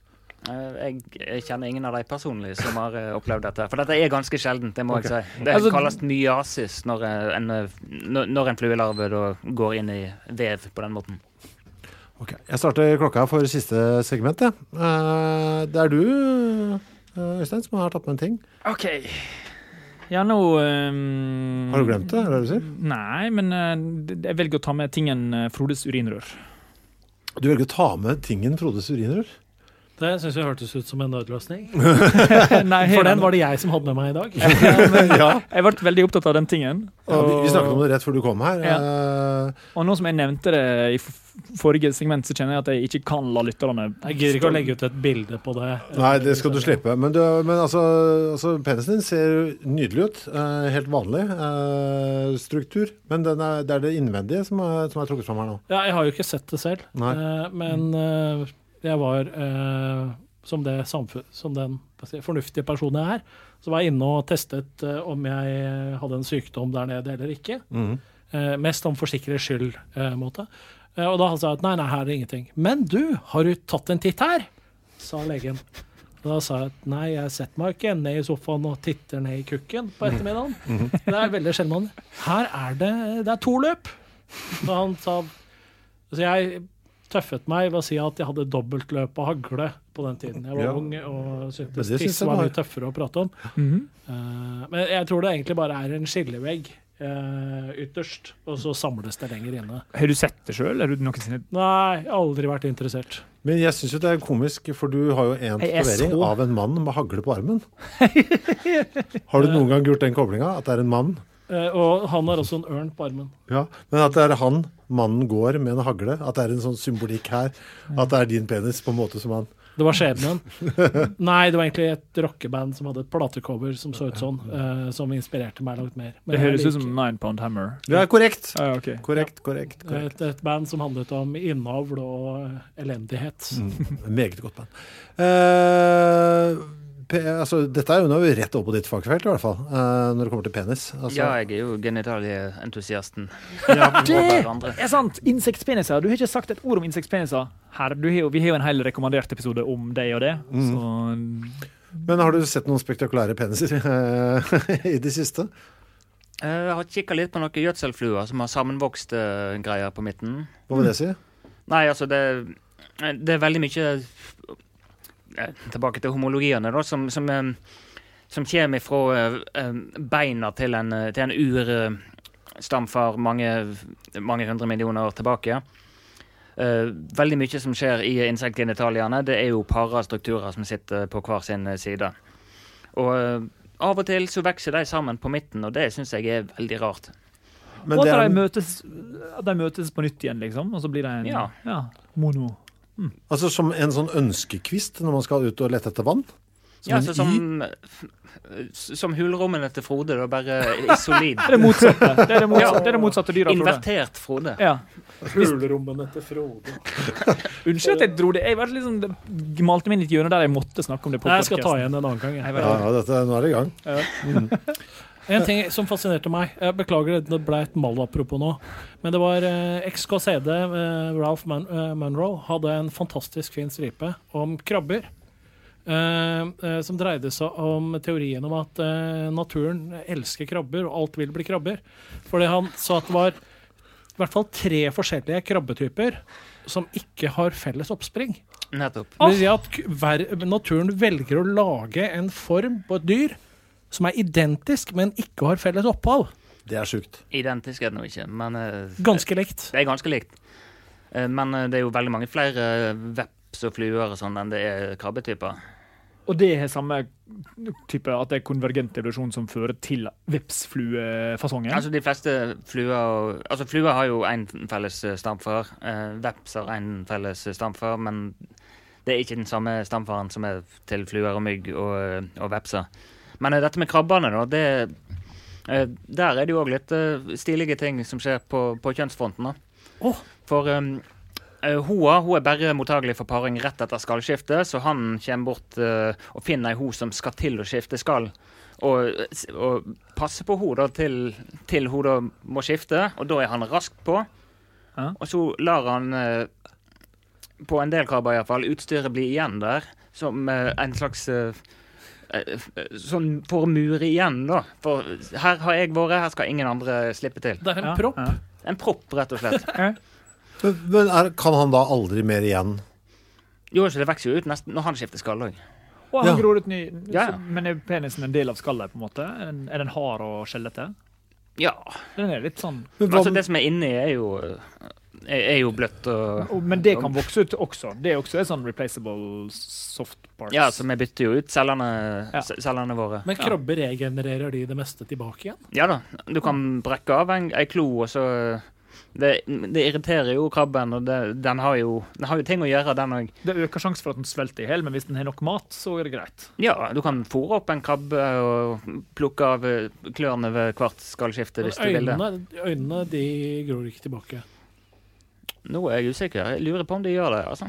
[SPEAKER 11] Jeg, jeg kjenner ingen av de personlig som har uh, opplevd dette. For dette er ganske sjeldent, det må okay. jeg si. Det altså, kalles myasis når en, når en fluelarve da går inn i vev på den måten.
[SPEAKER 9] Ok, jeg starter klokka for siste segment, ja. Uh, det er du, Øystein, som har tatt med en ting.
[SPEAKER 12] Ok. Ja, nå... Um,
[SPEAKER 9] har du glemt det, er det du sier?
[SPEAKER 12] Nei, men uh, jeg velger å ta med tingen uh, Frodes urinrør.
[SPEAKER 9] Du velger å ta med tingen Frodes urinrør?
[SPEAKER 10] Det synes jeg hørtes ut som en nødløsning.
[SPEAKER 12] Nei,
[SPEAKER 10] for den var det jeg som hadde med meg i dag.
[SPEAKER 12] ja, men, ja. Jeg ble veldig opptatt av den tingen.
[SPEAKER 9] Og... Ja, vi, vi snakket om det rett før du kom her.
[SPEAKER 12] Ja. Og nå som jeg nevnte det i forrige segment, så kjenner jeg at jeg ikke kan la lytterne...
[SPEAKER 10] Jeg gidder ikke å legge ut et bilde på det.
[SPEAKER 9] Nei, det skal du slippe. Men, du, men altså, altså, penisen din ser nydelig ut. Uh, helt vanlig uh, struktur. Men den er, det er det innvendige som er, som er trukket frem her nå.
[SPEAKER 10] Ja, jeg har jo ikke sett det selv. Uh, men... Uh, jeg var, eh, som, det samfunn, som den fornuftige personen jeg er, så var jeg inne og testet eh, om jeg hadde en sykdom der nede eller ikke. Mm. Eh, mest om forsikres skyld eh, måte. Eh, og da sa jeg at nei, nei, her er det ingenting. Men du, har du tatt en titt her? Sa legen. Og da sa jeg at nei, jeg setter meg ikke ned i sofaen og titter ned i kukken på ettermiddagen. Mm. Det er veldig sjelden. Her er det, det er to løp. Da han sa, så jeg... tøffet meg ved å si at jeg hadde dobbeltløp og hagle på den tiden. Jeg var ja. ung og syntes tiss var mye tøffere å prate om. Mm-hmm. uh, men jeg tror det egentlig bare er en skillevegg uh, ytterst, og så samles det lenger inne.
[SPEAKER 12] Har du sett det selv? Er du noensinne...
[SPEAKER 10] Nei, jeg har aldri vært interessert.
[SPEAKER 9] Men jeg synes jo det er komisk, for du har jo en tatovering så... av en mann med hagle på armen. Har du noen gang gjort den koblingen, at det er en mann?
[SPEAKER 10] Uh, og han har også en ørn på armen.
[SPEAKER 9] Ja, men at det er han mannen går med en hagle, at det er en sånn symbolikk her, at det er din penis på en måte som han...
[SPEAKER 10] Det var skjebnen. Nei, det var egentlig et rockeband som hadde et platecover som så ut sånn, uh, som inspirerte meg langt mer. Men
[SPEAKER 12] det høres ut som Nine Pound Hammer.
[SPEAKER 9] Det er korrekt.
[SPEAKER 12] Ah, okay.
[SPEAKER 9] Korrekt, korrekt, korrekt.
[SPEAKER 10] Et, et band som handlet om innavl og elendighet.
[SPEAKER 9] Mm, meget godt band. Uh, P- altså, dette er jo noe rett opp på ditt fagfelt i hvert fall, uh, når det kommer til penis. Altså.
[SPEAKER 11] Ja, jeg er jo genitalieentusiasten.
[SPEAKER 12] Ja, det er sant! Insektpeniser. Du har ikke sagt et ord om insektpeniser her. Du har jo, vi har jo en hel rekommendert episode om det og det.
[SPEAKER 9] Mm.
[SPEAKER 12] Så...
[SPEAKER 9] Men har du sett noen spektakulære peniser uh, i det siste?
[SPEAKER 11] Jeg har kikket litt på noen gjødselfluer som har sammenvokste greier på midten.
[SPEAKER 9] Hva vil det si?
[SPEAKER 11] Nei, altså det, det er veldig mye... tilbake til homologiene da, som, som, som kommer fra beina til en, til en urstamfar mange, mange hundre millioner år tilbake. Veldig mye som skjer i insektgenitaliene, det er jo parastrukturer som sitter på hver sin side. Og av og til så vekser de sammen på midten, og det synes jeg er veldig rart.
[SPEAKER 12] Men og at de, møtes, de møtes på nytt igjen, liksom, og så blir det en
[SPEAKER 11] ja.
[SPEAKER 12] Ja, mono.
[SPEAKER 9] Mm. Altså som en sånn ønskekvist når man skal ut og lette etter vann? Som
[SPEAKER 11] ja, altså som, som hulrommene til Frode, da, bare i solid.
[SPEAKER 12] Det er det motsatte. Det er det motsatte, det er det motsatte dyra.
[SPEAKER 11] Invertert Frode.
[SPEAKER 12] Ja.
[SPEAKER 10] Hulrommene til Frode.
[SPEAKER 12] Unnskyld at jeg dro det. Jeg var liksom, det malte meg inn i et hjørne der jeg måtte snakke om det på
[SPEAKER 10] podcasten. Jeg skal ta igjen en annen gang.
[SPEAKER 9] Ja, ja, dette, nå er det i gang.
[SPEAKER 10] Ja. Mm. En ting som fascinerte meg, jeg beklager det ble et malapropos nå, men det var eh, X K C D, eh, Ralph Mun uh, Munro, hadde en fantastisk fin stripe om krabber, eh, eh, som dreide seg om teorien om at eh, naturen elsker krabber, og alt vil bli krabber. Fordi han sa at det var i hvert fall tre forskjellige krabbetyper som ikke har felles oppspring.
[SPEAKER 11] Nettopp.
[SPEAKER 10] Det vil si at hver, naturen velger å lage en form på et dyr som er identisk, men ikke har felles opphav.
[SPEAKER 9] Det er sjukt.
[SPEAKER 11] Identisk er det nå ikke, men... Uh,
[SPEAKER 10] ganske likt.
[SPEAKER 11] Det er ganske likt. Uh, men uh, det er jo veldig mange flere veps og fluer og sånn enn det er krabbetyper.
[SPEAKER 12] Og det er samme type, at det er konvergent evolusjon som fører til vepsfluefasongen?
[SPEAKER 11] Altså de fleste fluer... Altså fluer har jo en felles stamfar. Uh, veps har en felles stamfar, men det er ikke den samme stamfaren som er til fluer og mygg og, og vepser. Men uh, dette med krabbene da, det, uh, der er det jo også litt uh, stilige ting som skjer på, på kjønnsfronten.
[SPEAKER 10] Oh.
[SPEAKER 11] For um, uh, hoa, hun er bare mottagelig for paring rett etter skallskifte, så han kommer bort uh, og finner en ho som skal til å skifte skall. Og, og passer på ho da, til, til hun da må skifte, og da er han raskt på. Ja. Og så lar han, uh, på en del krabber i hvert fall, utstyret bli igjen der, som uh, en slags... Uh, sånn for å mure igjen da, for her har jeg vært, her skal ingen andre slippe til.
[SPEAKER 10] Det er en propp.
[SPEAKER 11] Ja. En propp, rett og slett.
[SPEAKER 9] Men er, kan han da aldri mer igjen?
[SPEAKER 11] Jo, så det vekser jo ut nesten når han skifter skall også.
[SPEAKER 12] Og han ja. gror ut ny,
[SPEAKER 11] ja, ja.
[SPEAKER 12] Men er penisen en del av skallet på en måte? Er den, er den hard og skjellete?
[SPEAKER 11] Ja.
[SPEAKER 12] Den er litt sånn...
[SPEAKER 11] Men altså det som er inne er jo... er jo bløtt og...
[SPEAKER 12] Men det kan vokse ut også. Det er også et sånn replaceable soft parts.
[SPEAKER 11] Ja, så vi bytter jo ut cellene,
[SPEAKER 12] ja.
[SPEAKER 11] cellene våre.
[SPEAKER 10] Men krabber regenererer de det meste tilbake igjen?
[SPEAKER 11] Ja da, du kan brekke av en, en klo, og så... Det, det irriterer jo krabben, og det, den, har jo, den har jo ting å gjøre, den også.
[SPEAKER 12] Det øker sjansen for at den svelter i hel, men hvis den har nok mat, så er det greit.
[SPEAKER 11] Ja, du kan fôre opp en krabbe og plukke av klørne ved hvert skallskifte hvis du vil det.
[SPEAKER 10] Øynene, de gror ikke tilbake.
[SPEAKER 11] Nå er jeg usikker. Jeg lurer på om de gjør det, altså.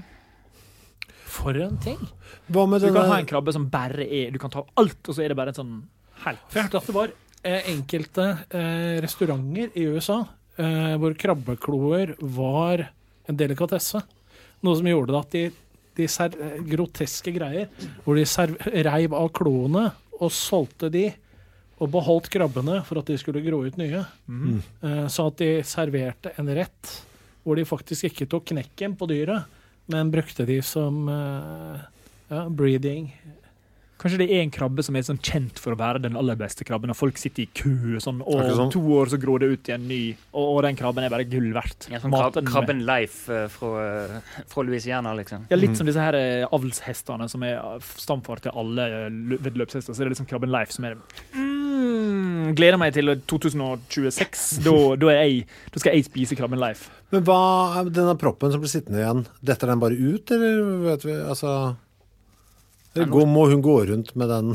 [SPEAKER 10] For en ting.
[SPEAKER 12] Hva med du kan ha en krabbe som bare er... Du kan ta alt, og så er det bare en sånn helt.
[SPEAKER 10] For jeg hørte at det var eh, enkelte eh, restauranter i U S A eh, hvor krabbekloer var en delikatesse. Noe som gjorde det at de, de ser, groteske greier, hvor de serv, reiv av kloene og solgte de, og beholdt krabbene for at de skulle gro ut nye. Mm. Eh, så at de serverte en rett hvor de faktisk ikke tok knekken på dyret, men brukte de som uh, ja, breeding.
[SPEAKER 12] Kanskje det er en krabbe som er sånn kjent for å være den aller beste krabben, og folk sitter i kø, sånn, og
[SPEAKER 9] sånn?
[SPEAKER 12] to år så grår det ut i en ny, og, og den krabben er bare gull verdt.
[SPEAKER 11] Ja, sånn krab, krabben Leif uh, fra, uh, fra Louisiana, liksom.
[SPEAKER 12] Ja, litt mm. som disse her uh, avlshestene, som er stamfar til alle uh, vedløpshester, så er det liksom krabben Leif som er... Mm. gleder meg til tjue tjueseks. Da, da, er jeg, da skal jeg spise krabben live.
[SPEAKER 9] Men hva er denne proppen som blir sittende igjen? Detter den bare ut, eller vet vi, altså... Eller går, må hun gå rundt med den...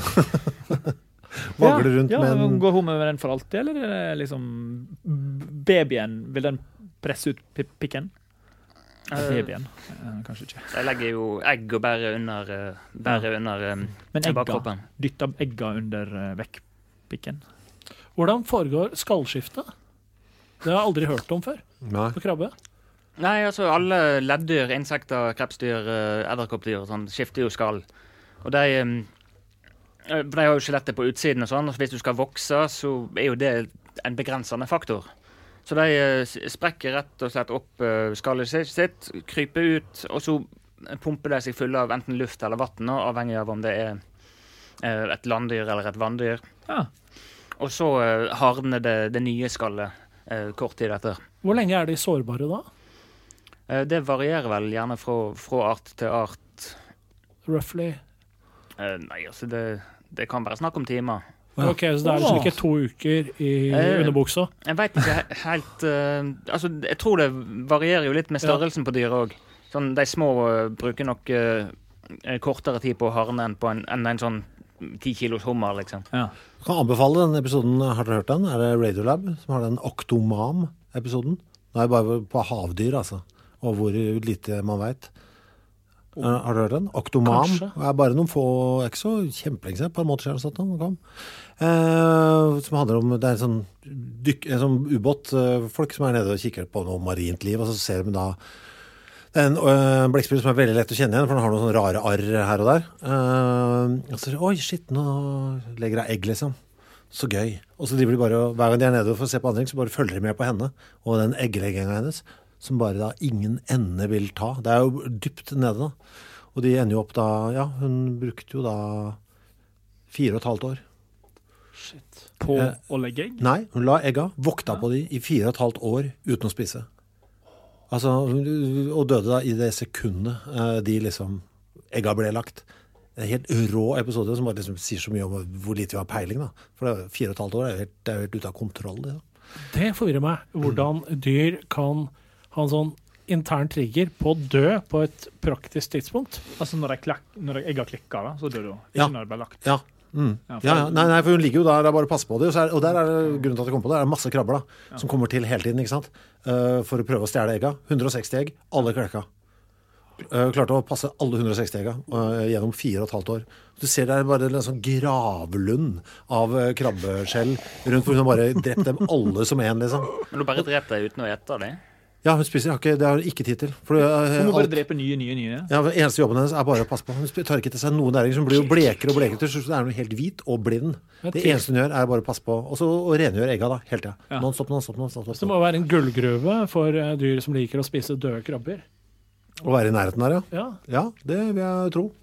[SPEAKER 9] Vagler rundt
[SPEAKER 12] ja, ja,
[SPEAKER 9] med en...
[SPEAKER 12] Går hun med den for alltid, eller er det liksom... Babyen, vil den presse ut pikken? Babyen, kanskje ikke.
[SPEAKER 11] Jeg legger jo egg og bære under, bære under um,
[SPEAKER 12] Men egga, dytter egga under uh, vekkpikken.
[SPEAKER 10] Hvordan foregår skallskiftet? Det har jeg aldri hørt om før.
[SPEAKER 9] Nei.
[SPEAKER 10] På krabbe.
[SPEAKER 11] Nei, altså alle leddyr, insekter, krepsdyr, edderkoppdyr og sånn, skifter jo skall. Og de, um, de har jo skjelettet på utsiden og sånn, og hvis du skal vokse, så er jo det en begrensende faktor. Så de uh, sprekker rett og slett opp uh, skallet sitt, kryper ut, og så pumper de seg fulle av enten luft eller vatten, avhengig av om det er uh, et landdyr eller et vanndyr.
[SPEAKER 12] Ja.
[SPEAKER 11] Og så uh, hardner det, det nye skallet uh, kort tid etter.
[SPEAKER 10] Hvor lenge er de sårbare da?
[SPEAKER 11] Uh, det varierer vel gjerne fra, fra art til art.
[SPEAKER 10] Roughly?
[SPEAKER 11] Uh, nei, altså det, det kan være snakk om timer.
[SPEAKER 10] Ja. Ok, så det er liksom ikke to uker i eh, underbuksa?
[SPEAKER 11] Jeg vet ikke helt... Uh, altså, jeg tror det varierer jo litt med størrelsen ja. På dyr også. Sånn, de små uh, bruker nok uh, kortere tid på å harne enn, på en, enn en sånn ti kilos hummer, liksom.
[SPEAKER 9] Ja. Jeg kan anbefale den episoden, har dere hørt den? Er det Radiolab som har den Octomam-episoden? Nå er jeg bare på havdyr, altså. Og hvor lite man vet. Oh. Har du hørt den? Octomam. Det er bare noen få, ikke så kjempelenge, et par måneder siden sånn, kom. Eh, som handler om, det er en sånn, dyk, en sånn ubåt, eh, folk som er nede og kikker på noe marint liv, og så ser de da det er en øh, blekksprutt som er veldig lett å kjenne igjen, for den har noen sånne rare arr her og der. Eh, og så sier oi, shit, nå legger jeg egg, liksom. Så gøy. Og så driver de bare, hver gang de er nede for å se på andre ting, så bare følger de med på henne, og den egglegginga hennes, som bare da ingen ende vil ta. Det er jo dypt nede da. Og de ender jo opp da, ja, hun brukte jo da fire og et halvt år.
[SPEAKER 12] Shit. På eh, å legge egg?
[SPEAKER 9] Nei, hun la egga, vokta ja. På de i fire og et halvt år uten å spise. Altså, og døde da i det sekundet eh, de liksom, egga ble lagt. Det er en helt rå episode som bare liksom sier så mye om hvor lite vi har peiling da. For det er fire og et halvt år, det er helt, det er helt ute av kontroll det da.
[SPEAKER 10] Det forvirrer meg, hvordan dyr kan ha en sånn intern trigger på å dø på et praktisk tidspunkt.
[SPEAKER 12] Altså når, klek, når egga klikker da, så dør du. Ikke
[SPEAKER 9] ja.
[SPEAKER 12] Når det blir lagt.
[SPEAKER 9] Ja. Mm.
[SPEAKER 12] Ja,
[SPEAKER 9] ja, ja. Nei, nei, for hun ligger jo der, det er bare å passe på det. Og, er, og der er det grunnen til at det kommer på det, det er masse krabber da, ja. Som kommer til hele tiden, ikke sant? Uh, for å prøve å stjele egga. hundre og seksti egg, alle klekka. Uh, klarte å passe alle hundre og seksti egga uh, gjennom fire og et halvt år. Du ser der bare en sånn gravlund av uh, krabbeskjell rundt, hvor hun bare drept dem alle som en, liksom.
[SPEAKER 11] Men du bare drept deg uten å ete det?
[SPEAKER 9] Ja, hun spiser, ikke, det har hun ikke tid til. For, uh,
[SPEAKER 12] hun må bare
[SPEAKER 9] alt,
[SPEAKER 12] drepe nye, nye, nye.
[SPEAKER 9] Ja, eneste jobben hennes er bare å passe på. Hun tar ikke til seg noen næring, som blir jo blekere og blekere til slutt, så er hun helt hvit og blind. Det eneste hun gjør er bare å passe på, og så rengjøre egga da, helt ja. Ja. Non-stop, non-stop, non-stop.
[SPEAKER 10] Så det må være en gullgruve for uh, dyr som liker å spise døde krabber.
[SPEAKER 9] Å være i nærheten der, ja.
[SPEAKER 10] Ja.
[SPEAKER 9] Ja, det vil jeg tro.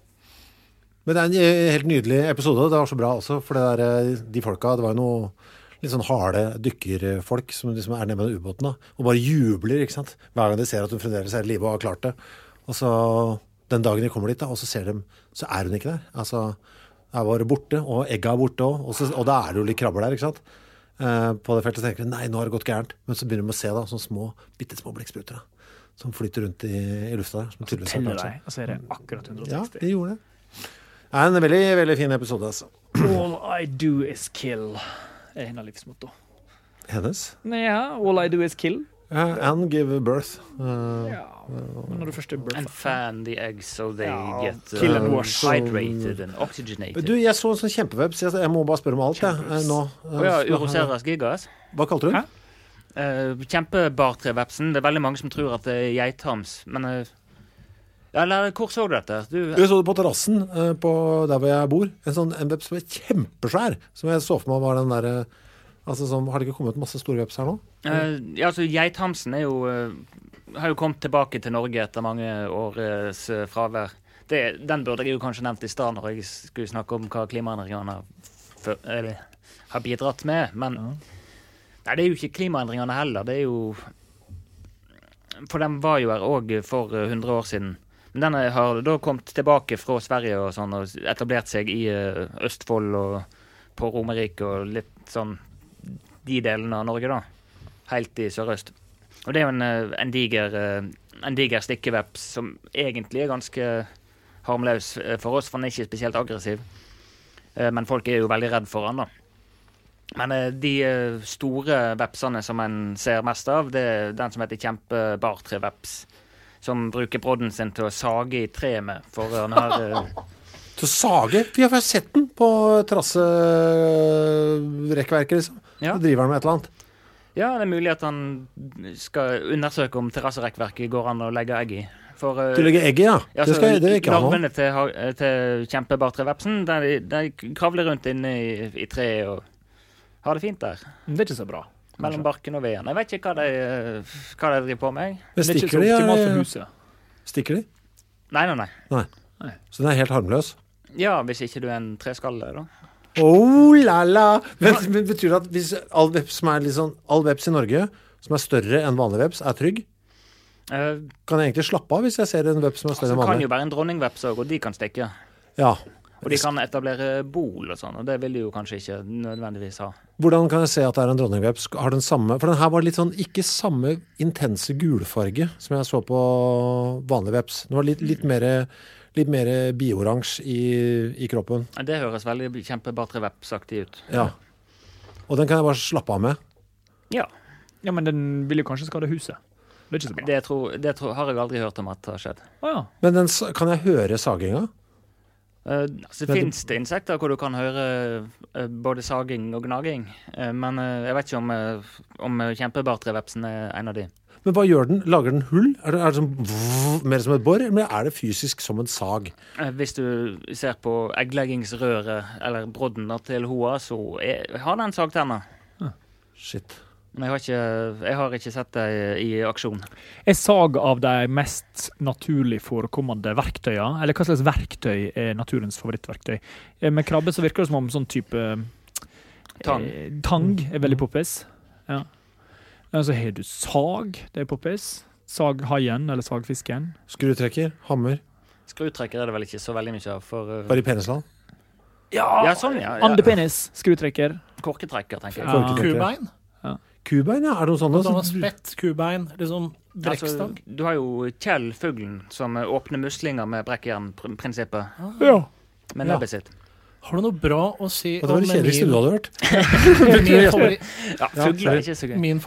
[SPEAKER 9] Men det er en helt nydelig episode, det var så bra også, for det der, de folka, det var jo noe litt sånn harde dykkerfolk som liksom er nede med den ubåten da, og bare jubler, ikke sant? Hver gang de ser at hun fremdeles er i live og har klart det. Og så den dagen de kommer dit da, og så ser de, så er hun ikke der. Altså, er bare borte, og egga er borte også, og, så, og da er det jo litt krabber der, ikke sant? Eh, på det feltet tenker de, nei, nå har det gått gærent. Men så begynner de å se da, sånne små, bittesmå blekkspruter da, som flyter rundt i, i lufta der.
[SPEAKER 12] Og så teller deg, og så er det akkurat hundre og seksti.
[SPEAKER 9] Ja, de gjorde det. Det er en veldig, veldig fin episode, altså.
[SPEAKER 12] All I do is kill. Er hennes livsmotto.
[SPEAKER 9] Hennes?
[SPEAKER 12] Nei, ja. All I do is kill.
[SPEAKER 9] Uh, and give birth. Uh,
[SPEAKER 12] ja, men når du først er birth.
[SPEAKER 11] And fan the eggs so they
[SPEAKER 12] ja,
[SPEAKER 11] get uh,
[SPEAKER 12] kill and wash.
[SPEAKER 11] hydrated and oxygenated.
[SPEAKER 9] Du, jeg så en sånn kjempeweb, så jeg, jeg må bare spørre om alt, jeg, nå.
[SPEAKER 11] Uh, oh, ja, Uroceras gigas.
[SPEAKER 9] Hva kalte du?
[SPEAKER 11] Hæ? Uh, Kjempebartrevepsen. Det er veldig mange som tror at det er geithams, men... Uh, Ja, eller hvor så du dette? Du...
[SPEAKER 9] Jeg så det på terrassen uh, på der hvor jeg bor. En sånn en web som er kjempesvær, som jeg så for meg var den der, uh, altså som, har det ikke kommet masse store webs her nå?
[SPEAKER 11] Uh, ja, altså geithamsen er jo, uh, har jo kommet tilbake til Norge etter mange års uh, fravær. Det, den burde jeg jo kanskje nevnt i stad når jeg skulle snakke om hva klimaendringene har, har bidratt med, men ja. Nei, det er jo ikke klimaendringene heller, det er jo, for de var jo her også for hundre år siden. Men den har da kommet tilbake fra Sverige og sånn, og etablert seg i uh, Østfold og på Romerike og litt sånn de delene av Norge, da. Helt i sørøst. Og det er jo en, en, diger, en diger stikkeveps som egentlig er ganske harmløs for oss, for den er ikke spesielt aggressiv. Men folk er jo veldig redd for den, da. Men de store vepsene som en ser mest av, det er den som heter kjempebartreveps, som bruker brodden sin til å sage i tre med, for den her...
[SPEAKER 9] Til å sage? Vi har sett den på terrasserekkverket, liksom.
[SPEAKER 11] Ja.
[SPEAKER 9] Så driver han med et eller annet.
[SPEAKER 11] Ja, det er mulig at han skal undersøke om terrasserekkverket går an å legge egg i. For, uh,
[SPEAKER 9] du legger egg i, ja.
[SPEAKER 11] ja
[SPEAKER 9] det skal jeg, det ikke ha noe.
[SPEAKER 11] Larvene til, til kjempebartrevepsen, de, de kravler rundt inne i, i treet og har det fint der.
[SPEAKER 12] Det er ikke så bra.
[SPEAKER 11] Mellom barken og veden. Jeg vet ikke hva de, hva de driver på med.
[SPEAKER 9] Men stikker
[SPEAKER 12] det er ikke så optimalt for huset.
[SPEAKER 9] Stikker de?
[SPEAKER 11] Nei, nei, nei.
[SPEAKER 9] Nei. Nei. Så den er helt harmløs?
[SPEAKER 11] Ja, hvis ikke du er en treskalle, da.
[SPEAKER 9] Oh la la! Men, men betyr det at hvis all veps som er liksom, all veps i Norge, som er større enn vanlig veps, er trygg? Uh, kan jeg egentlig slappe av hvis jeg ser en veps som er større enn vanlig?
[SPEAKER 11] Det kan jo være en dronningveps også, og de kan stikke.
[SPEAKER 9] Ja.
[SPEAKER 11] Og de kan etablere bol og sånn, og det vil de jo kanskje ikke nødvendigvis ha.
[SPEAKER 9] Hvordan kan jeg se at det er en dronningveps? Har den samme, for den her var litt sånn, ikke samme intense gulfarge som jeg så på vanlig veps. Den var litt, litt mer, litt mer bioransje i, i kroppen.
[SPEAKER 11] Det høres veldig kjempebartrevepsaktig ut.
[SPEAKER 9] Ja. Og den kan jeg bare slappe av med?
[SPEAKER 11] Ja.
[SPEAKER 12] Ja, men den vil jo kanskje skade huset. Det er ikke så bra.
[SPEAKER 11] Det, tror, det tror, har jeg aldri hørt om at det har skjedd.
[SPEAKER 12] Oh, ja.
[SPEAKER 9] Men den, kan jeg høre saginga?
[SPEAKER 11] Uh, så men finnes det insekter hvor du kan høre uh, både saging og gnaging, uh, men uh, jeg vet ikke om, uh, om kjempebartrevepsen er en av de.
[SPEAKER 9] Men hva gjør den? Lager den hull? Er det, er det som, vrr, mer som et bor, eller er det fysisk som en sag?
[SPEAKER 11] Uh, hvis du ser på eggleggingsrøret eller brodden til hoa, så er, har den sagtenner.
[SPEAKER 9] Uh, shit.
[SPEAKER 11] Men jeg har, ikke, jeg har ikke sett det i aksjon.
[SPEAKER 12] Jeg sag av de mest naturlig forekommende verktøyene, eller hva slags verktøy er naturens favorittverktøy? Med krabbe så virker det som om sånn type
[SPEAKER 11] tang,
[SPEAKER 12] eh, tang er veldig poppis. Ja. Så har du sag, det er poppis. Sag haien eller sagfisken.
[SPEAKER 9] Skrutrekker, hammer.
[SPEAKER 11] Skrutrekker er det vel ikke så veldig mye av. For, uh...
[SPEAKER 9] Bare i penisland?
[SPEAKER 11] Ja, ja, sånn, ja. ja.
[SPEAKER 12] Andepenis, skrutrekker.
[SPEAKER 11] Korketrekker, tenker jeg.
[SPEAKER 10] Ja. Kubein?
[SPEAKER 12] Ja.
[SPEAKER 9] Kubein, ja. Er det noe sånt?
[SPEAKER 10] Sånn spett, kubein, liksom brekkstang.
[SPEAKER 11] Altså, du har jo Kjell Fuglen som åpner muslinger med brekkjern-prinsippet.
[SPEAKER 10] Ah. Ja.
[SPEAKER 11] Med nebbet ja. sitt.
[SPEAKER 10] Har du noe bra å si
[SPEAKER 9] om... Det var det kjedeligste du hadde hørt.
[SPEAKER 10] min favoritt,
[SPEAKER 11] ja, fugler er ikke så gøy.
[SPEAKER 10] Min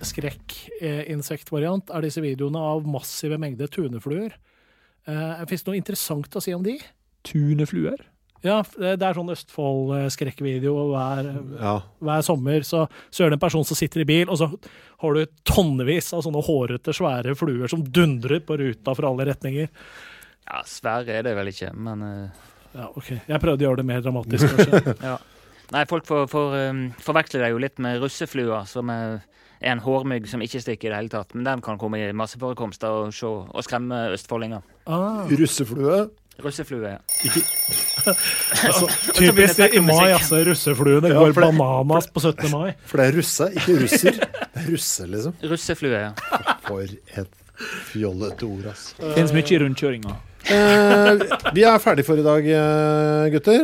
[SPEAKER 10] favoritt-skrekk-insektvariant er disse videoene av massive mengder tunefluer. Uh, Finnes det noe interessant å si om de?
[SPEAKER 12] Tunefluer?
[SPEAKER 10] Ja, det er sånn Østfold-skrekkvideo hver,
[SPEAKER 9] ja.
[SPEAKER 10] hver sommer. Så, så er det en person som sitter i bil, og så har du tonnevis av sånne hårete, svære fluer som dundrer på ruta fra alle retninger.
[SPEAKER 11] Ja, svære er det vel ikke, men... Uh...
[SPEAKER 10] Ja, ok. Jeg prøvde å gjøre det mer dramatisk, kanskje.
[SPEAKER 11] ja. Nei, folk får, får, um, forveksler det jo litt med russeflua, som er en hårmygg som ikke stikker i det hele tatt. Men den kan komme i masseforekomster og, se, og skremme østfoldinger.
[SPEAKER 10] Ah.
[SPEAKER 9] Russeflue?
[SPEAKER 11] Russeflue, ja.
[SPEAKER 9] Ikke...
[SPEAKER 10] altså, typisk det i mai, altså, russefluene ja, går det... bananas på syttende mai.
[SPEAKER 9] For det er russe, ikke russer. Det er russe, liksom.
[SPEAKER 11] Russeflue, ja.
[SPEAKER 9] For et fjollete ord, ass.
[SPEAKER 12] Det finnes mye i rundkjøringa.
[SPEAKER 9] Eh, vi er ferdig for i dag, gutter.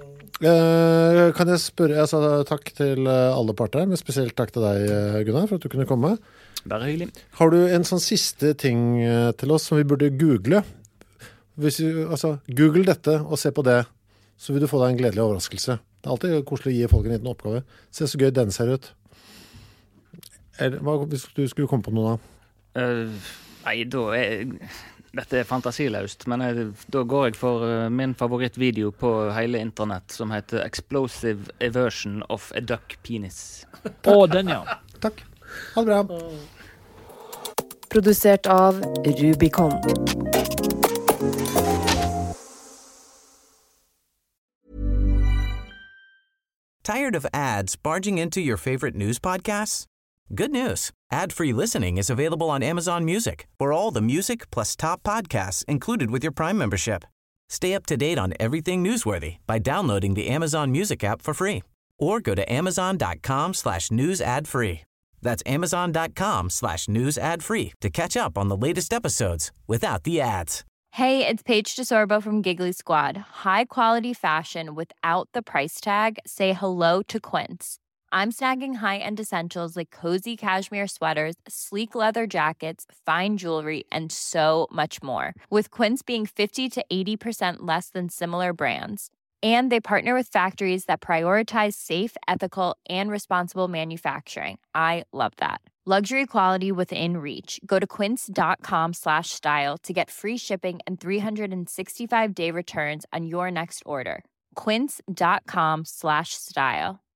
[SPEAKER 9] Eh, kan jeg spørre, jeg sa takk til alle parter, men spesielt takk til deg, Gunnar, for at du kunne komme.
[SPEAKER 11] Bare hyggelig.
[SPEAKER 9] Har du en sånn siste ting til oss som vi burde google? Hvis du, altså, Google dette og se på det, så vil du få deg en gledelig overraskelse. Det er alltid koselig å gi folk en liten oppgave. Se så gøy den ser ut. Eller, hva hvis du skulle komme på noe da?
[SPEAKER 11] Uh, nei, da er... Dette er fantasiløst, men jeg, da går jeg for uh, min favorittvideo på hele internett, som heter Explosive Eversion of a Duck Penis.
[SPEAKER 12] Å, den ja.
[SPEAKER 9] Takk. Ha det bra.
[SPEAKER 16] Produsert av Rubicon.
[SPEAKER 17] Tired of ads barging into your favorite news podcasts? Good news. Ad-free listening is available on Amazon Music for all the music plus top podcasts included with your Prime membership. Stay up to date on everything newsworthy by downloading the Amazon Music app for free or go to amazon.com slash news ad free. That's amazon.com slash news ad free to catch up on the latest episodes without the ads.
[SPEAKER 18] Hey, it's Paige DeSorbo from Giggly Squad. High quality fashion without the price tag. Say hello to Quince. I'm snagging high-end essentials like cozy cashmere sweaters, sleek leather jackets, fine jewelry, and so much more. With Quince being fifty to eighty percent less than similar brands. And they partner with factories that prioritize safe, ethical, and responsible manufacturing. I love that. Luxury quality within reach. Go to quince.com slash style to get free shipping and three sixty-five day returns on your next order. Quince.com slash style.